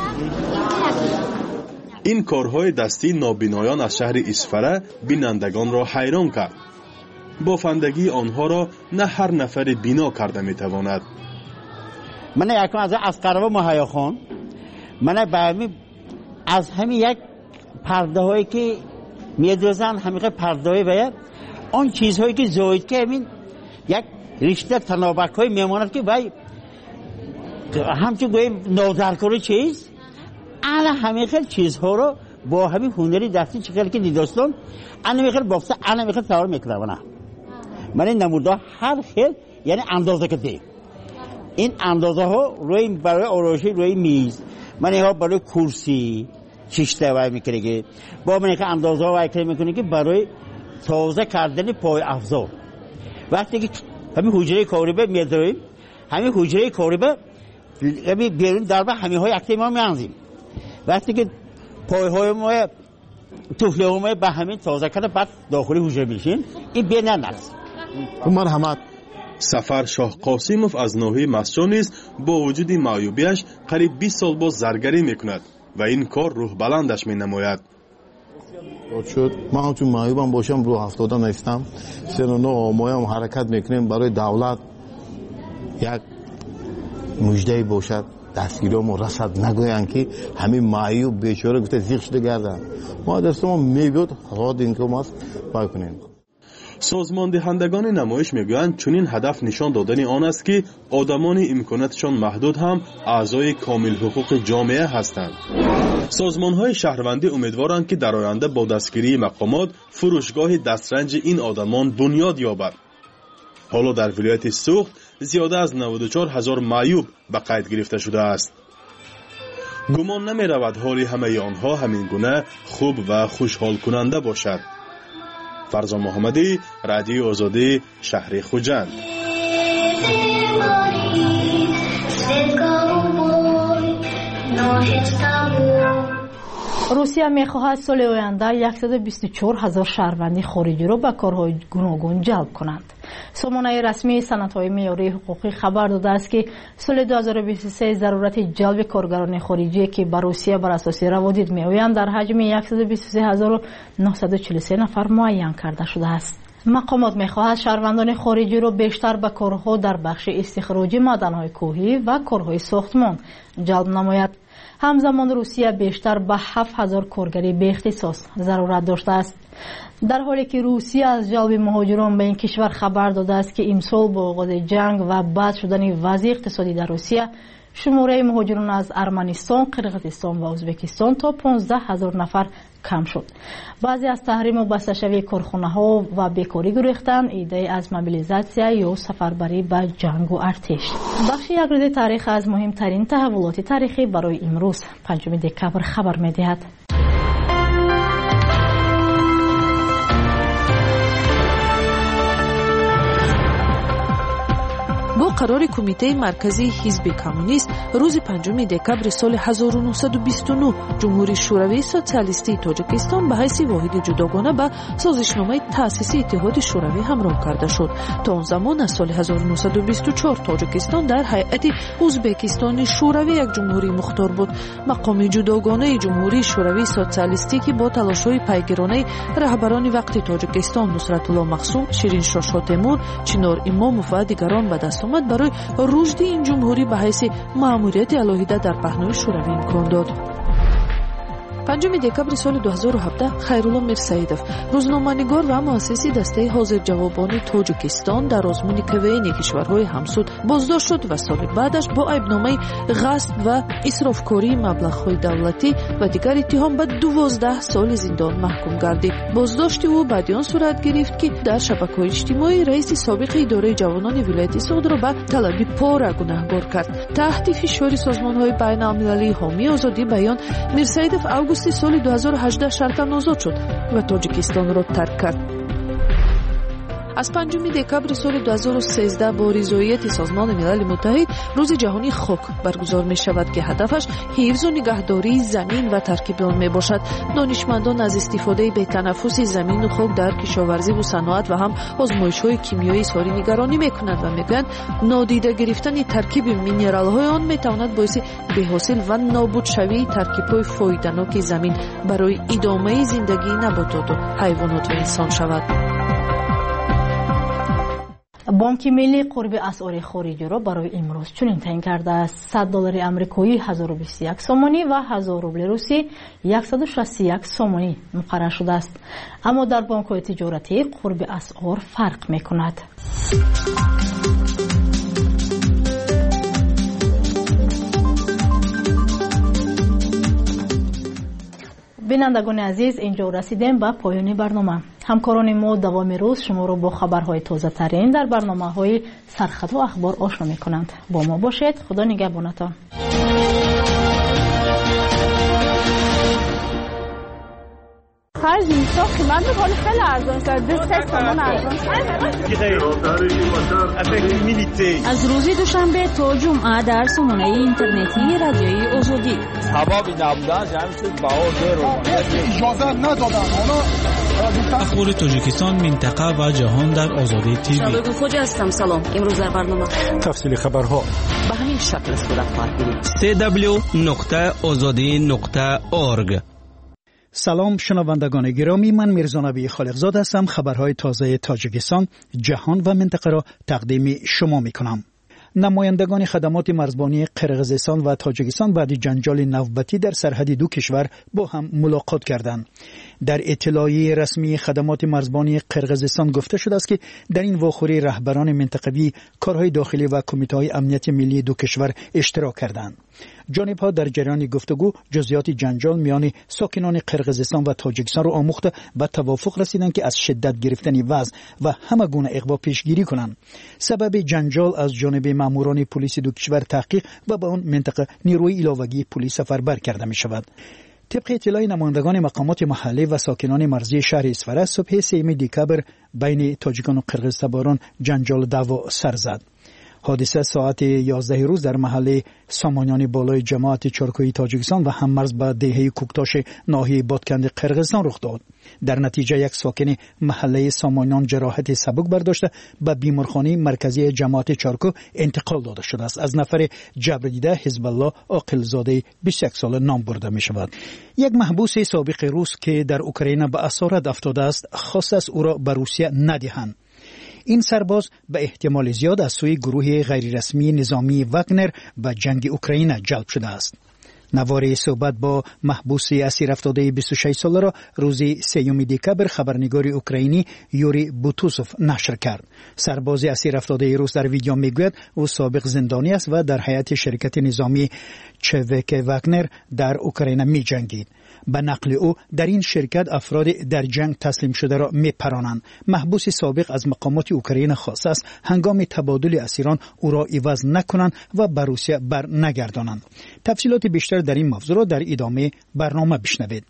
این کارهای دستی نابینایان از شهر اسفره بینندگان را حیران کرد. بافندگی آنها را نه هر نفر بینا کرده میتواند. من یکم از اسقربه مهیا خان من بعمی از همین یک پرده هایی که میدوزن همیشه پرده های باید آن چیزهایی که زاید که همین یک رشته تنابک های میماند که باید همچون گویم نازرکاری چیز انا همه خیلی چیزها رو با همین هنری دستی چه که دیدستان انا میخواد بافته انا میخواد سوار میکنه من این نموده هر خیل یعنی اندازه که دی این اندازه ها روی برای آرایشی روی میز من ها برای کرسی شیشته وای میکنه که با من که اندازه وای کنه میکنه که برای تازه کردن پای افزار. وقتی که همین حجره کاریبه میذاریم، همین حجره کاریبه همین بیرون دربه همین های اکتی ما میانزیم. وقتی که پای های ما توفله های ما به همین تازه کرده بعد داخلی حجره میشین، این بین نرس. مرحمت. سفر شاه قاسیموف از ناحیه مسجد نیز با وجود معیوبیش قریب بیست سال باز زرگری میکند و این کار روح بلندش مینماید. شد من هم چون معیوبم باشم رو هفتاده نیستم، سن و نه مایم حرکت میکنیم برای دولت یک مجده باشد، دستگیرامو رسد نگوین که همین معیوب بیچاره گفته زیغ شده گردن. ما دستمون میبود حالات این که ما بکنیم. سازمان دهندگان نمایش میگویند چنین هدف نشان دادن آن است که آدمان امکاناتشان محدود هم اعضای کامل حقوق جامعه هستند. سازمان‌های شهروندی امیدوارند که در آینده با دستگیری مقامات فروشگاه دسترنج این آدمان بنیاد یابد. حالا در ولایت سوخت زیاده از نود و چهار هزار معیوب به قید گرفته شده است. گمان نمی رود حال همه آنها همین گونه خوب و خوشحال کننده باشد. فرزان محمدی، رادیو آزادی، شهر خوجند. روسیه می‌خواهد سال آینده صد و بیست و چهار هزار شهروندی خارجی را به کارهای گوناگون جلب کنند. سامانه رسمی سندهای معیاری حقوقی خبر داده است که سال دو هزار و بیست و سه ضرورت جلب کارگران خارجی که به روسیه بر اساس روادید می‌آیند در حجم صد و بیست و سه هزار و نهصد و چهل و سه نفر معین کرده شده است. مقامات می‌خواهد شهروندان خارجی را بیشتر به کارها در بخش استخراج معدن‌های کوهی و کارهای ساختمان جلب نماید. همزمان روسیه بیشتر به هفت هزار کارگری به اختصاص ضرورت داشته است. در حالی که روسیه از جلب مهاجران به این کشور خبر داده است که امسال با آغاز جنگ و بد شدن وضع اقتصادی در روسیه شماره مهاجران از ارمنستان، قرقیزستان و ازبکستان تا پانزده هزار نفر کم شد. بعضی از تحریم و بسته‌شوی کارخانه‌ها و بیکاری گریختن، ایده از موبیلیزاسیون یا سفربری به جنگ و ارتش. بخش یک روز تاریخ از مهمترین تحولات تاریخی برای امروز پنجم دکبر خبر می‌دهد. با قرار کمیته مرکزی حزب کمونیست روز پنجم دکبر سال هزار و نهصد و بیست و نه جمهوری شوروی سوسیالیستی تاجیکستان به حیث واحد جداگانه به سازشنامه تأسیس اتحاد شوروی همراه کرده شد. تا آن زمان از سال هزار و نهصد و بیست و چهار تاجیکستان در هیئت ازبکستان شوروی یک جمهوری مختار بود. مقام جداگانه جمهوری شوروی سوسیالیستی که با تلاش‌های پیگیرانه رهبران وقت تاجیکستان نصرت‌الله مقسوم، شیرین شاه تیمور، چنار اماموف و دیگران به دست آمد برای رشد این جمهوری به حیث مأموریت علیحده در پهنای شوروی امکان داد. پنجم دکبر سال دو هزار و هفده خیرالله میرسیدوف روزنامه‌نگار و مؤسس دسته حاضر جوابان تاجیکستان در آزمون کوین کشورهای همسود بازداشت شد و سال بعدش با عیبنامه غصب و اسرافکاری مبلغ‌های دولتی و دیگر اتهام به دوازده سال زندان محکوم گردید. بازداشت او بعد آن صورت گرفت که در شبکه‌های اجتماعی رئیس سابق اداره جوانان ولایت سوخت را به طلب پاره گناهکار کرد. تحت فشار سازمان‌های بین‌المللی حامی آزادی بیان، میرسیدوف اوگوست سال دو هزار و هجده شرطاً آزاد شد و تاجیکستان را ترک کرد. از پنجم دکبر سال دو هزار و سیزده با رضایت سازمان ملل متحد روز جهانی خاک برگزار می شود که هدفش حفظ و نگهداری زمین و ترکیب آن می باشد. دانشمندان از استفاده به تنفس زمین و خاک در کشاورزی و صنعت و هم آزمایش‌های کیمیایی اظهار نگرانی می کنند و می گویند نادیده گرفتن ترکیب مینرال‌های آن می تواند باعث بی‌حاصل و نابود شوی ترکیب‌های فایده‌ناک زمین برای ادامه زندگی نباتات و حیوانات و انسان شود. بانک ملی قرب اسعار خارجی را برای امروز چنین تعیین کرده است: صد دلار آمریکایی هزار و بیست و یک سومانی و هزار روبل روسی صد و شصت و یک سومانی مقرر شده است. اما در بانک‌های تجارتی قرب اسعار فرق می‌کند. بینندگان عزیز، اینجا رسیدیم به پایان برنامه. همکاران ما دوام روز شما را با خبرهای تازه ترین در برنامه های سرخط و اخبار آشنا می کنند. با ما باشید. خدا نگهبانتان. آخر زیستا قیمت میکنه خیلی ارزان شد دو سه تومن ارزان شد. از روز دوشنبه تا جمعه در سامانه اینترنتی رادیوی آزادی هوا بی نبودن جمع شد باور رو اجازه ندادن. اخبار تاجیکستان، منطقه و جهان در آزادی تیوی. شبکه خوج هستم. سلام. امروز در برنامه تفصیل خبرها به همین شکل صورت خواهد گرفت. دبلیو دبلیو دبلیو نقطه آزادی نقطه اورگ. سلام شنوندگان گرامی، من میرزا نبی خالقزاد هستم. خبرهای تازه تاجیکستان، جهان و منطقه را تقدیم شما میکنم. نمایندگان خدمات مرزبانی قرقیزستان و تاجیکستان بعد جنجال نوبتی در سرحد دو کشور با هم ملاقات کردند. در اطلاعیه رسمی خدمات مرزبانی قرقیزستان گفته شده است که در این واخوری رهبران منطقوی، کارهای داخلی و کمیته‌های امنیت ملی دو کشور اشتراک کردند. جانب‌ها در جریان گفتگو جزئیات جنجال میان ساکنان قرقیزستان و تاجیکستان را آموخته و توافق رسیدند که از شدت گرفتن وضع و همه گونه اغوا پیشگیری کنند. سبب جنجال از جانب ماموران پلیس دو کشور تحقیق و به آن منطقه نیروی علاوه‌ای پلیس سفربر کرده می شود. طبق اطلاع نمایندگان مقامات محلی و ساکنان مرزی شهر اصفهان، صبح سوم دکامبر بین تاجیکان و قرقیزستان جنجال دعوا سر زد. حادثه ساعت یازده روز در محله سامانیان بالای جماعت چارکوی تاجیکستان و هممرز با دهه کوکتاش ناحیه بادکند قرقیزستان رخ داد. در نتیجه یک ساکن محله سامانیان جراحت سبک برداشته به بیمارخانه مرکزی جماعت چارکو انتقال داده شده است. از نفر جبر دیده حزب الله عاقلزاده بیست و یک ساله نام برده می شود. یک محبوس سابق روس که در اوکراین به اسارت افتاده است خواست است او را به روسیه ندهند. این سرباز به احتمال زیاد از سوی گروه غیررسمی نظامی واگنر به جنگ اوکراین جلب شده است. نوار صحبت با محبوس اسیر افتاده بیست و شش ساله را روز سوم دکامبر خبرنگار اوکراینی یوری بوتوسوف نشر کرد. سرباز اسیر افتاده روس در ویدیو میگوید او سابق زندانی است و در هیئت شرکت نظامی چوک واگنر در اوکراین می جنگید. به نقل او در این شرکت افراد در جنگ تسلیم شده را میپرانند. محبوس سابق از مقامات اوکراین خواسته است هنگام تبادل اسیران او را عوض نکنند و به روسیه بر نگردانند. تفصیلات بیشتر در این موضوع را در ادامه برنامه بشنوید.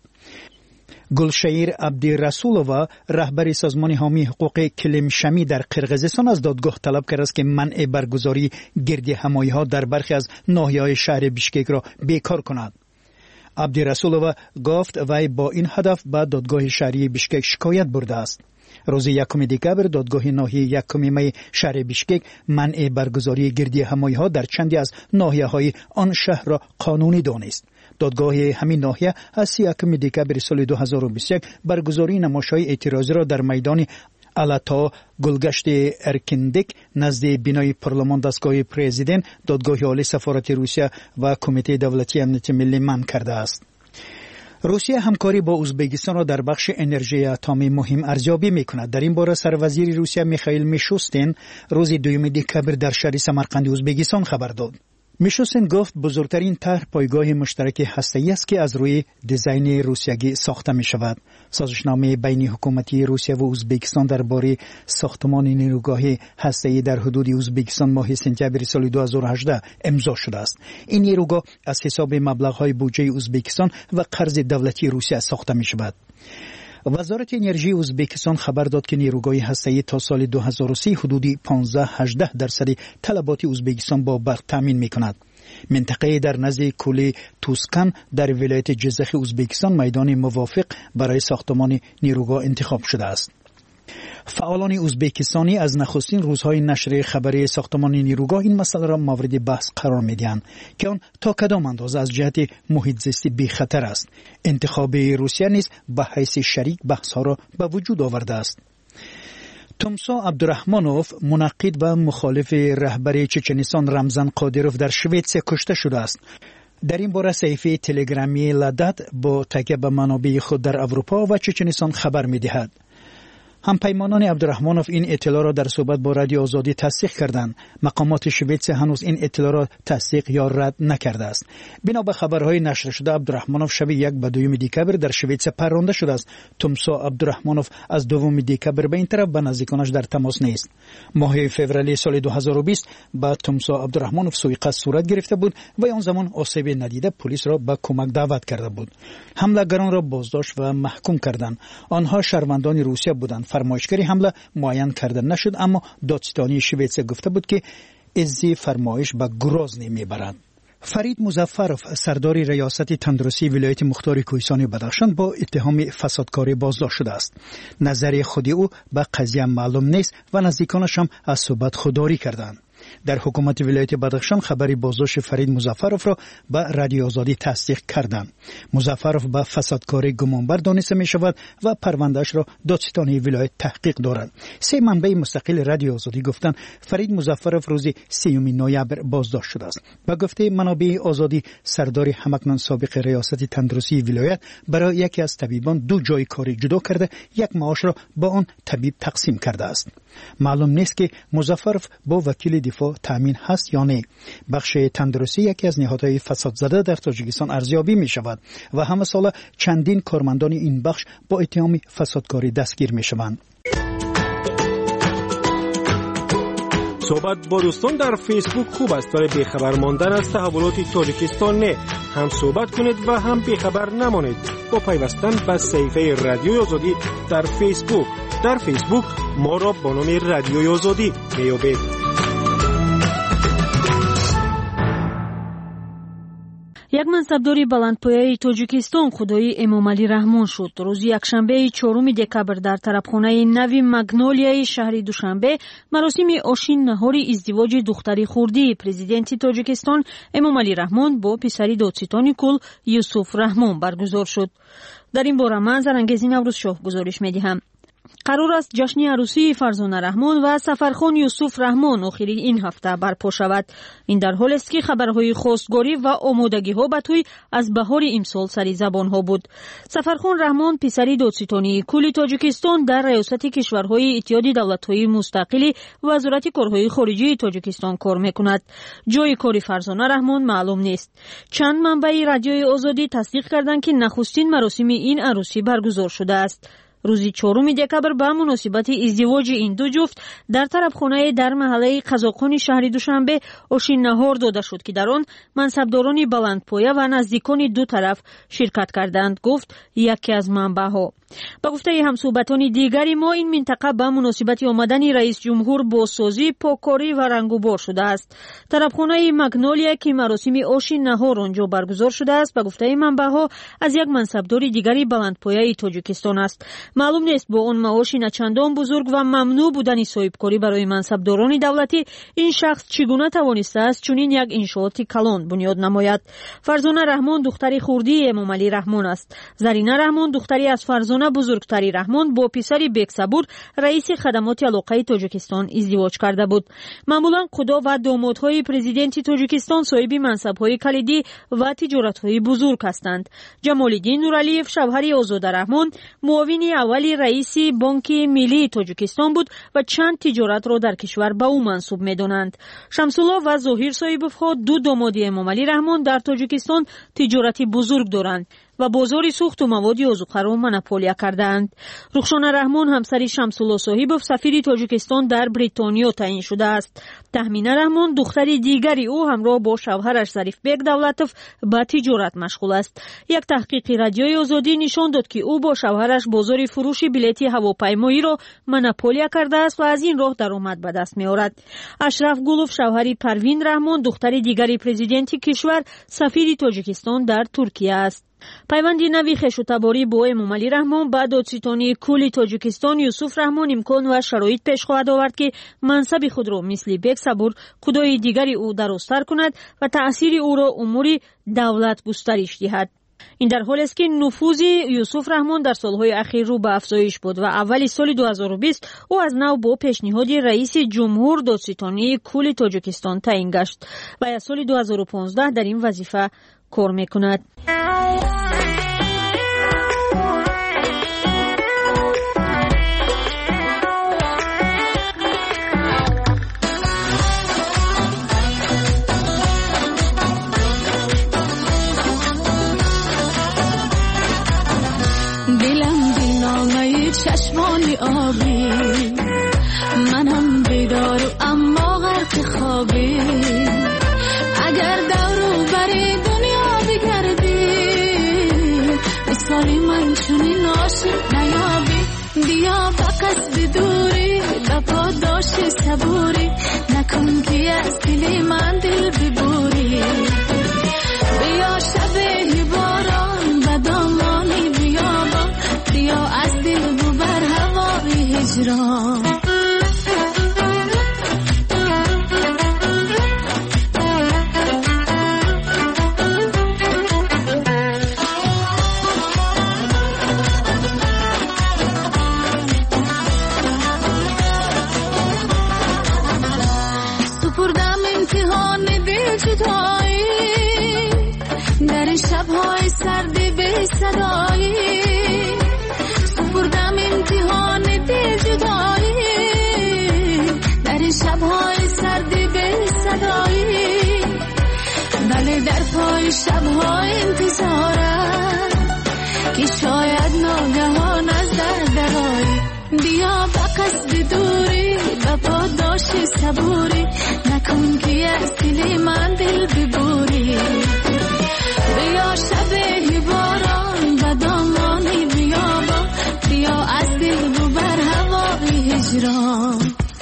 گلشیر عبدالرسولووا رهبر سازمان حامی حقوق کلمشمی در قرقیزستان از دادگاه طلب کرده است که منع برگزاری گردی همایی‌ها در برخی از ناحیه‌های شهر بیشکک را بیکار کند. عبدالرسولووا گفت وی با این هدف به دادگاه شهری بیشکک شکایت برده است. روز یکم دکامبر دادگاه ناحیه یکم می شهر بیشکک منع برگزاری گردی همایی‌ها در چندی از ناحیه‌های آن شهر را قانونی دانست. دادگاه همین ناحیه از سی و یکم دکامبر سال دو هزار و بیست و یک برگزاری نمایش‌های اعتراضی را در میدان الاتا گلگشت ارکندک نزد بینای پارلمان دستگاه پرزیدنت دادگاه عالی سفارت روسیه و کمیته دولتی امنیت ملی منع کرده است. روسیه همکاری با ازبکستان را در بخش انرژی اتمی مهم ارزیابی می‌کند. در این باره سروزیر روسیه میخائیل میشوستین روز دوم دکامبر در شهر سمرقند ازبکستان خبر داد. میشوستین گفت بزرگترین طرح پایگاه مشترک هسته‌ای است که از روی دیزاین روسیایی ساخته می شود. سازشنامه بین حکومتی روسیه و ازبکستان درباره ساختمان نیروگاه هسته‌ای در حدود ازبکستان ماه سپتامبر سال دو هزار و هجده امضا شده است. این نیروگاه از حساب مبلغ‌های بودجه ازبکستان و قرض دولتی روسیه ساخته می شود. وزارت انرژی ازبکستان خبر داد که نیروگاه هسته‌ای تا سال دو هزار و سی حدودی پانزده تا هجده درصد طلبات ازبکستان با برق تامین می‌کند. منطقه در نزد کولی توسکان در ولایت جزخ ازبکستان میدان موافق برای ساختمان نیروگاه انتخاب شده است. فعالان ازبکستانی از نخستین روزهای نشر خبری ساختمان نیروگاه این مسئله را مورد بحث قرار می‌دهند که آن تا کدام اندازه از جهت محیط زیستی بی خطر است. انتخاب روسیه نیز به حیث شریک بحث‌ها را به وجود آورده است. تومسا عبدالرحمانوف منعقد و مخالف رهبر چچنستان رمزان قادروف در شوئد کشته شده است. در این باره صحیفه تلگرامی لادات با تکیه به منابع خود در اروپا و چچنستان خبر می‌دهد. همپیمانان عبدالرحمانوف این اطلاع را در صحبت با رادیو آزادی تصدیق کردند. مقامات شویتس هنوز این اطلاع را تصدیق یا رد نکرده است. بنا به خبرهای نشر شده عبدالرحمانوف شب یک به دوم دکبر در شویتس پرونده شده است. تمسا عبدالرحمانوف از دوم دکبر به این طرف به نزدیکانش در تماس نیست. ماه فوریه سال دو هزار و بیست با تمسا عبدالرحمانوف سوء قصد صورت گرفته بود و آن زمان آسیب ندیده پلیس را به کمک دعوت کرده بود. حملهگران را بازداشت و محکوم کردند. آنها شهروندان روسیه بودند. فرمایشگری حمله معین کرده نشد، اما دادستانی شویتس گفته بود که ازی فرمایش به گروزنی میبرد. فرید مظفرов سردار ریاست تندرستی ولایت مختار کوهستان بدخشان با اتهام فسادکاری بازداشت شده است. نظر خود او به قضیه معلوم نیست و نزدیکانش هم از صحبت خودداری کردند. در حکومت ولایت بدخشان خبری بازداشت فرید مظفرov را به رادیو آزادی تصدیق کردند. مظفرov به فسادکاری گمانبر دانسته می شود و پروندهش را دادستانی ولایت تحقیق دارد. سه منبع مستقل رادیو آزادی گفتند فرید مظفرov روز سیوم نوامبر بازداشت شده است. به گفته منابع آزادی سردار همکنون سابق ریاست تندرستی ولایت برای یکی از طبیبان دو جای کاری جدا کرده یک معاش را با آن طبیب تقسیم کرده است. معلوم نیست که مظفرov با وکیل دفاع تامین هست یا نه. بخش تندرستی یکی از نهادهای فساد زده در تاجیکستان ارزیابی می شود و همه سال چندین کارمندان این بخش با اتهام فسادکاری دستگیر می شوند. صحبت با دوستان در فیسبوک خوب است ولی بیخبر ماندن از تحولات تاجیکستان نه. هم صحبت کنید و هم بیخبر نمانید با پیوستن به صفحه رادیوی آزادی در فیسبوک. در فیسبوک ما را با نام رادیوی آزادی میابید. یک منصبداری بلندپایه تاجیکستان خدایی امامعلی رحمان شد. روز یکشنبه چهارم دکبر در طرفخانه نوی مگنولیای شهر دوشنبه مراسم آشین نهار ازدواج دختری خردی پرزیدنت تاجیکستان امامعلی رحمان با پسری دادستان کل یوسف رحمان برگزار شد. در این باره من زرانگیز نوروز شاه گزارش می‌دهم. قرار است جشن عروسی فرزانه رحمان و سفرخان یوسف رحمان آخرین این هفته برپا شود. این در حالی است که خبرهای خواستگاری و آمادگی‌ها به توی از بهار امسال سری زبان‌ها بود. سفرخان رحمان پسری دادستانی کل تاجیکستان در ریاست کشورهای اتحاد دولت‌های مستقل وزارت کارهای خارجی تاجیکستان کار می‌کند. جای کار فرزانه رحمان معلوم نیست. چند منبع رادیوی آزادی تصدیق کردند که نخستین مراسم این عروسی برگزار شده است. روز چهارم دکبر به مناسبت ازدواج این دو جفت در طرفخانه در محله قزاقان شهر دوشنبه آشین نهار داده شد که در آن منصبداران بلندپایه و نزدیکان دو طرف شرکت کردند، گفت یکی از منبع‌ها. با گفته همصحبتان دیگری ما این منطقه به مناسبت آمدن رئیس جمهور با سازی پاککاری و رنگوبار شده است. طرفخانه مگنولیا که مراسم آشین نهار آنجا برگزار شده است به گفته منبع‌ها از یک منصبدار دیگری بلندپایه تاجیکستان است. معلوم نیست با اون معاش نچندان بزرگ و ممنوع بودن صاحبکاری برای منصبداران دولتی این شخص چگونه توانسته است چنین یک انشاءات کلان بنیاد نماید. فرزانه رحمان دختری خردی امامعلی رحمان است. زرینه رحمان دختری از فرزانه بزرگتری رحمان با پسری بیگ صبور رئیس خدمات علاقه تاجیکستان ازدواج کرده بود. معمولا خدا و دامادهای پرزیدنت تاجیکستان صاحب منصب‌های کلیدی و تجارت‌های بزرگ هستند. جمال‌الدین نورعلیف شوهر آزاده رحمان معاون اولی رئیس بانک ملی تاجیکستان بود و چند تجارت را در کشور به او منسوب می‌دانند. شمس‌الله و ظاهر صاحب‌ها دو داماد امامعلی رحمان در تاجیکستان تجارتی بزرگ دارند و بازار سوخت و مواد آذوقه را مونوپولیا کردند. رخشانه رحمان همسر شمس‌الله صاحبوف سفیر تاجیکستان در بریتانیا تعیین شده است. تهمینه رحمان دختر دیگری او همراه با شوهرش ظریف بیگ دولتوف به تجارت مشغول است. یک تحقیق رادیوی آزادی نشان داد که او با شوهرش بازار فروش بلیط هواپیمایی را مونوپولیا کرده است و از این راه درآمد به دست می‌آورد. اشرف گلوف شوهر پروین رحمان دختر دیگری پرزیدنت کشور سفیر تاجیکستان در ترکیه است. پیوند نوی خویشتباری با امامعلی رحمان با دادستانی کل تاجیکستان یوسف رحمان امکان و شرایط پیش خواهد آورد که منصب خود را مثل بیگ صبور خدای دیگری او درازتر کند و تأثیر او را امور دولت گسترش دهد. این در حالی است که نفوذ یوسف رحمان در سالهای اخیر رو به افزایش بود و اول سال دو هزار و بیست او از نو با پیشنهاد رئیس جمهور دادستانی کل تاجیکستان تعیین گشت و از سال دو هزار و پانزده در این وظیفه کار میکند. منم بیدار اما غرق خوابی اگر دورو بری دنیا بگردی مثالی من چونی عاشق نیابی بیا بقص بدوری لپا داشتی صبوری نکن که از دلی من دل ببوری بیا شب باران و دامانی بیابان بیا از دل ببر هوای هجران در شب‌های سردی به صدایی سپردم امتحان دل جدایی در شب‌های سردی به صدایی بله در پای شب‌های انتظارم که شاید ناگهان از در درایی بیا بقصد دوری و پا داشتی صبوری نکن که از دل من دل ببوری بیا شب باران و دامانی بیابان بیا از دل ببر هوای هجران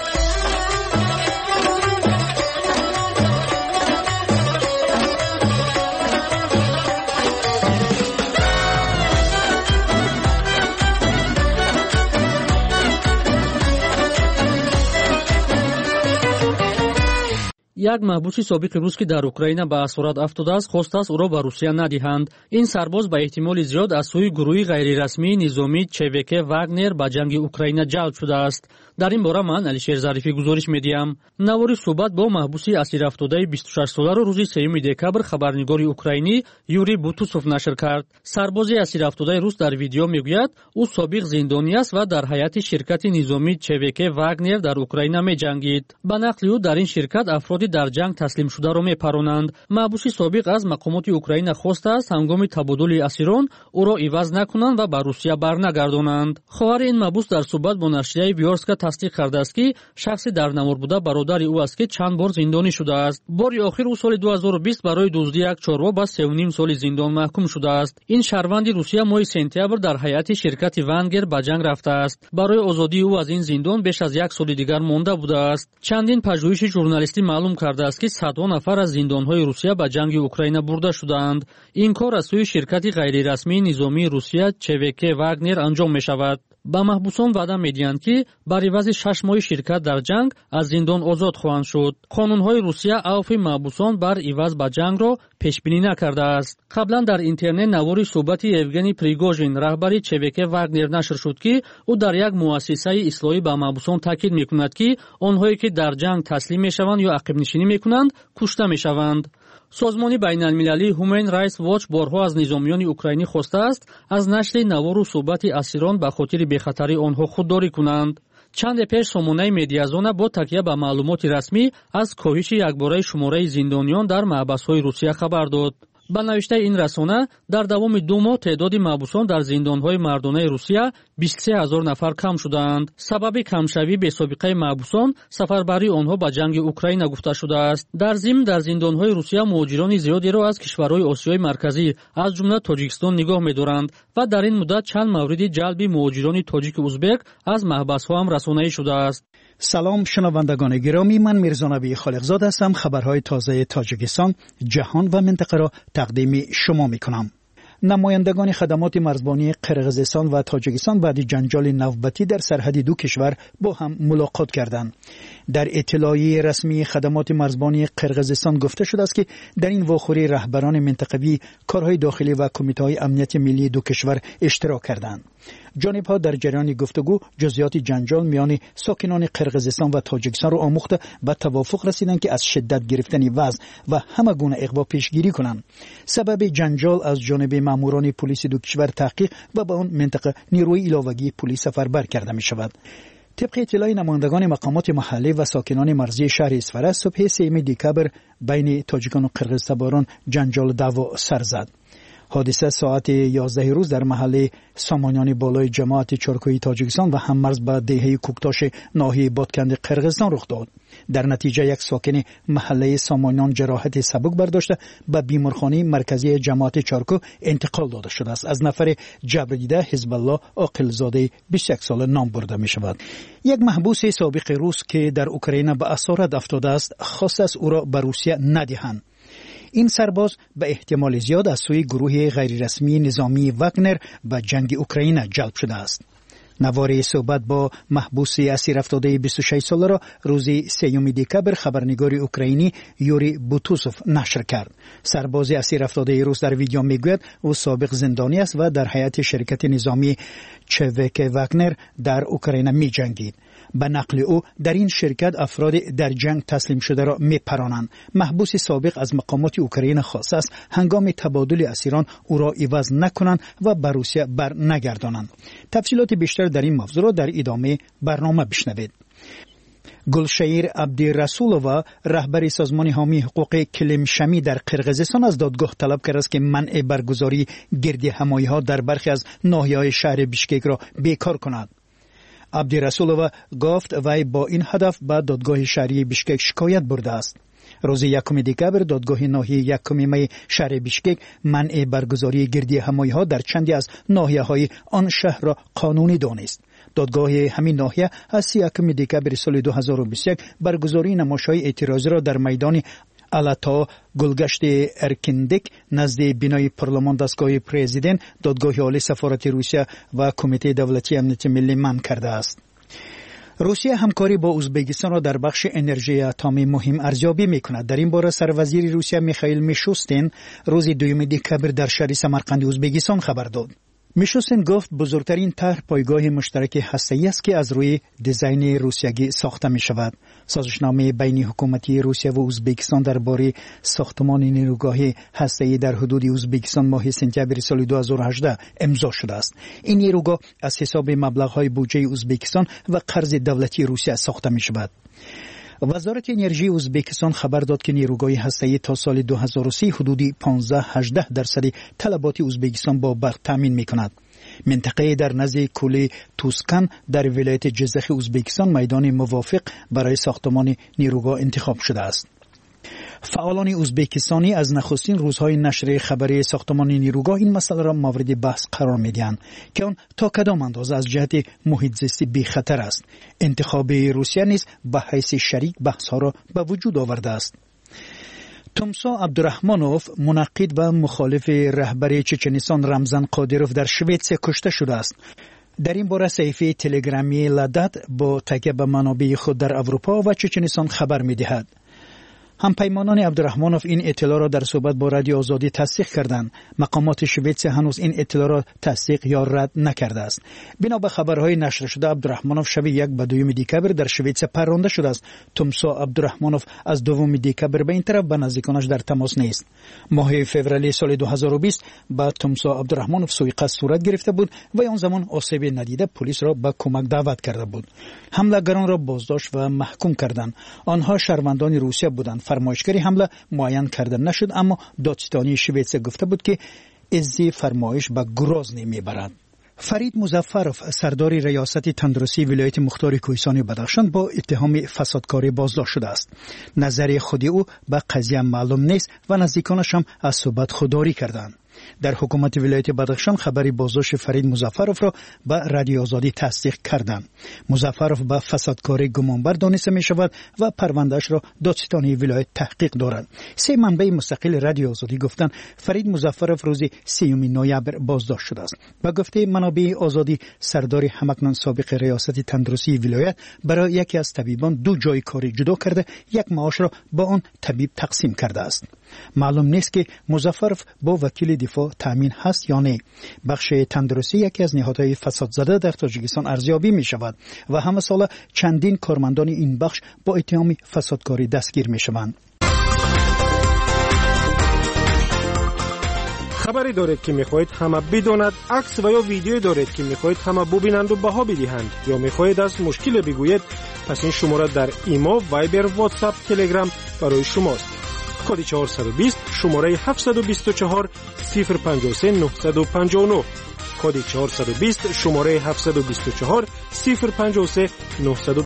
як маҳбуси собиқи рус ки дар Украина ба асорат афтодааст хостааст ӯро ба Русия надиҳанд. Ин сарбоз ба эҳтимоли зиёд аз сӯи гурӯҳи ғайрирасмии низомии ЧВК Вагнер ба ҷанги Украина ҷалб шудааст. дар ин бора ман Алишер Зарифӣ гузориш медиҳам. навори суҳбат бо маҳбуси асирафтодаи бисту шаш соларо рӯзи сеюми декабр хабарнигори украинӣ Юрий Бутусов нашр кард. сарбози асирафтодаи рус дар видео мегӯяд ӯ собиқ зиндонӣ аст ва дар ҳайати ширкати низомии ЧВК Вагнер дар Украина меҷангид. ба нақли ӯ дар ин ширкат афроди дар ҷанг таслимшударо мепаронанд. маҳбуси собиқ аз мақомоти Украина хостааст ҳангоми табодули асирон ӯро иваз накунанд ва ба Русия барнагардонанд. хоҳари ин маҳбус дар суҳбат бо нашрияи Вёрска тасдиқ кардааст ки шахси дар намор буда бародари ӯ аст ки чанд бор зиндонӣ шудааст. бори охир ӯ соли ду ҳазору бист барои дуздии як чорво ба сею ним соли зиндон маҳкум шудааст. ин шаҳрванди Русия моҳи сентябр дар ҳайати ширкати Вагнер ба ҷанг рафтааст. барои озодии ӯ аз ин зиндон беш аз як соли дигар монда будааст. чандин пажӯҳиши журналистӣ маълум кардааст ки садҳо нафар аз зиндонҳои Русия ба ҷанги Украина бурда шудаанд. ин кор аз сӯи ширкати ғайрирасмии низомии Русия ЧВК Вагнер анҷом мешавад. ба маҳбусон ваъда медиҳанд ки бар ивази шаш моҳи ширкат дар ҷанг аз зиндон озод хоҳанд шуд. қонунҳои Русия авфи маҳбусон бар иваз ба ҷангро пешбинӣ накардааст. қаблан дар интернет навори суҳбати Евгений Пригожин, раҳбари ЧВК Вагнер нашр шуд ки ӯ дар як муассисаи ислоҳӣ ба маҳбусон таъкид мекунад ки онҳое ки дар ҷанг таслим мешаванд ё ақибнишинӣ мекунанд кушта мешаванд. созмони байналмилалии Human Rights Watch борҳо аз низомиёни украинӣ хостааст аз нашри навору суҳбати асирон ба хотири бехатарии онҳо худдорӣ кунанд. чанде пеш сомонаи Медиазона бо такя ба маълумоти расмӣ аз коҳиши якбораи шумораи зиндониён дар маҳбасҳои Русия хабар дод. ба навиштаи ин расона дар давоми ду моҳ теъдоди маҳбусон дар зиндонҳои мардонаи Русия бисту се ҳазор нафар кам шудаанд. сабаби камшавии бесобиқаи маҳбусон сафарбарии онҳо ба ҷанги Украина гуфта шудааст. дар зимн дар зиндонҳои Русия муҳоҷирони зиёдеро аз кишварҳои Осиёи марказӣ аз ҷумла Тоҷикистон нигоҳ медоранд ва дар ин муддат чанд мавриди ҷалби муҳоҷирони тоҷики узбек аз маҳбасҳо ҳам расонаӣ шудааст. سلام شنوندگان گرامی، من میرزا نبی خالقزاد هستم. خبرهای تازه تاجیکستان، جهان و منطقه را تقدیم شما می کنم. نمایندگان خدمات مرزبانی قرقیزستان و تاجیکستان بعد جنجال نوبتی در سرحد دو کشور با هم ملاقات کردند. در اطلاعیه رسمی خدمات مرزبانی قرقیزستان گفته شده است که در این واخوری رهبران منطقوی، کارهای داخلی و کمیته‌های امنیت ملی دو کشور اشتراک کردند. جانب‌ها در جریان گفتگو جزئیات جنجال میان ساکنان قرقیزستان و تاجیکستان را آموخته و توافق رسیدند که از شدت گرفتن وضع و همه گونه اغوا پیشگیری کنند. سبب جنجال از جانب ماموران پلیس دو کشور تحقیق و به آن منطقه نیروی علاوه‌ای پلیس سفربر کرده می شود. طبق اطلاع نمایندگان مقامات محلی و ساکنان مرزی شهر اسفر، صبح سوم دکبر بین تاجیکان و قرقیزستان جنجال دعوا سر زد. حادثه ساعت یازده روز در محله سامانیان بالای جماعت چارکوی تاجیکستان و هممرز با دهه کوکتاش ناحیه بادکند قرقیزستان رخ داد. در نتیجه یک ساکن محله سامانیان جراحت سبک برداشته به بیمارخانه مرکزی جماعت چارکو انتقال داده شده است. از نفر جبر دیده حزب الله عاقلزاده بیست و یک ساله نام برده می شود. یک محبوس سابق روس که در اوکراین به اسارت افتاده است خواسته است او را به روسیه ندهند. این سرباز به احتمال زیاد از سوی گروه غیررسمی نظامی واگنر به جنگ اوکراین جلب شده است. نوار صحبت با محبوس اسیر افتاده بیست و شش ساله را روز سوم دکبر خبرنگار اوکراینی یوری بوتوسوف نشر کرد. سرباز اسیر افتاده روس در ویدیو میگوید او سابق زندانی است و در هیئت شرکت نظامی چوک واگنر در اوکراین می جنگید. به نقل او در این شرکت افراد در جنگ تسلیم شده را میپرانند. محبوس سابق از مقامات اوکراین خواسته است هنگام تبادل اسیران او را عوض نکنند و به روسیه بر نگردانند. تفصیلات بیشتر در این موضوع را در ادامه برنامه بشنوید. گلشیر عبدالرسولووا رهبر سازمان حامی حقوق کلمشمی در قرقیزستان از دادگاه طلب کرده است که منع برگزاری گردی همایی‌ها در برخی از ناحیه‌های شهر بیشکک را بیکار کند. عبدالرسولووا گفت وی با این هدف به دادگاه شهری بیشکک شکایت برده است. روز یکم دکبر دادگاه ناحیه یکم می شهر بیشکک منع برگزاری گردی همایی‌ها در چندی از ناحیه‌های آن شهر را قانونی دانست. دادگاه همین ناحیه از سی و یکم دکبر سال دو هزار و بیست و یک برگزاری نمایش‌های اعتراضی را در میدان الاتا گلگشت ارکندک نزد بینای پارلمان دستگاه پرزیدنت دادگاه عالی سفارت روسیه و کمیته دولتی امنیت ملی منع کرده است. روسیه همکاری با ازبکستان را در بخش انرژی اتمی مهم ارزیابی می‌کند. در این باره سروزیر روسیه میخائیل میشوستین روز دوم دکبر در شهر سمرقند ازبکستان خبر داد. میشوستین گفت بزرگترین طرح پایگاه مشترک هسته‌ای است که از روی دیزاین روسیایی ساخته می شود. سازشنامه بین حکومتی روسیه و ازبکستان درباره ساختمان نیروگاه هسته‌ای در حدود ازبکستان ماه سپتامبر سال دو هزار و هجده امضا شده است. این نیروگاه از حساب مبلغ‌های بودجه ازبکستان و قرض دولتی روسیه ساخته می شود. وزارت انرژی ازبکستان خبر داد که نیروگاه هسته‌ای تا سال دو هزار و سی حدود پانزده تا هجده درصد طلبات ازبکستان با برق تامین می‌کند. منطقه در نزد کوله توسکن در ولایت جزخ ازبکستان میدان موافق برای ساختمان نیروگاه انتخاب شده است. فعالان ازبکستانی از نخستین روزهای نشر خبری ساختمان نیروگاه این مسئله را مورد بحث قرار می‌دهند که آن تا کدام اندازه از جهت محیط زیستی بی خطر است. انتخاب روسیه نیز به حیث شریک بحث‌ها را به وجود آورده است. تومسا عبدالرحمانوف منقد و مخالف رهبر چچنستان رمزان قادروف در شوئد کشته شده است. در این باره صحیفه تلگرامی لادت با تکیه به منابع خود در اروپا و چچنستان خبر می‌دهد. همپیمانان عبدالرحمانوف این اطلاع را در صحبت با رادیو آزادی تصدیق کردند. مقامات شوئد هنوز این اطلاع را تصدیق یا رد نکرده است. بنا به خبرهای نشر شده عبدالرحمانوف شب یک به دوم دکبر در شوئد پرونده شده است. تومسا عبدالرحمانوف از دوم دکبر به این طرف با نزدیکانش در تماس نیست. ماه فوریه سال دو هزار و بیست با تومسا عبدالرحمانوف سوءقصد صورت گرفته بود و آن زمان آسیب ندیده پلیس را به کمک دعوت کرده بود. حمله‌گران را بازداشت و محکوم کردند. آنها شهروندان روسیه بودند. فرمایشگری حمله معین کرده نشد اما دادستانی شوئد گفته بود که ازی فرمایش به گرازنی میبرد. فرید مظفرов سردار ریاست تندرستی ولایت مختار کوهستان بدخشان با اتهام فسادکاری بازداشت شده است. نظر خودی او به قضیه معلوم نیست و نزدیکانش هم از صحبت خودداری کردند. در حکومت ولایت بدخشان خبری بازداشت فرید مظفرов را به رادیو آزادی تصدیق کردند. مظفرов به فسادکاری گمانبر دانسته می شود و پروندهش را دادستانی ولایت تحقیق دارد. سه منبع مستقل رادیو آزادی گفتند فرید مظفرov روز سوم نوامبر بازداشت شده است. با گفته منابع آزادی سردار همکنون سابق ریاست تندرستی ولایت برای یکی از طبیبان دو جای کاری جدا کرده یک معاش را با آن طبیب تقسیم کرده است. معلوم نیست که مظفرov با وکیل دفاع تامین هست یا نه. بخش تندرستی یکی از نهادهای فساد زده در تاجیکستان ارزیابی می شود و همه سال چندین کارمندان این بخش با اتهام فسادکاری دستگیر می شوند. خبری دارید که میخواهید همه بداند، عکس و یا ویدیو دارید که میخواهید همه ببینند و بها بدهند یا میخواهید از مشکل بگویید، پس این شماره در ایما، وایبر، واتساپ، تلگرام برای شماست. کد چهارصد و بیست شماره هفتصد و بیست و چهار صفر پنجاه و سه نهصد و پنجاه و نه کد چهارصد و بیست شماره هفتصد و بیست و چهار صفر پنجاه و سه نهصد و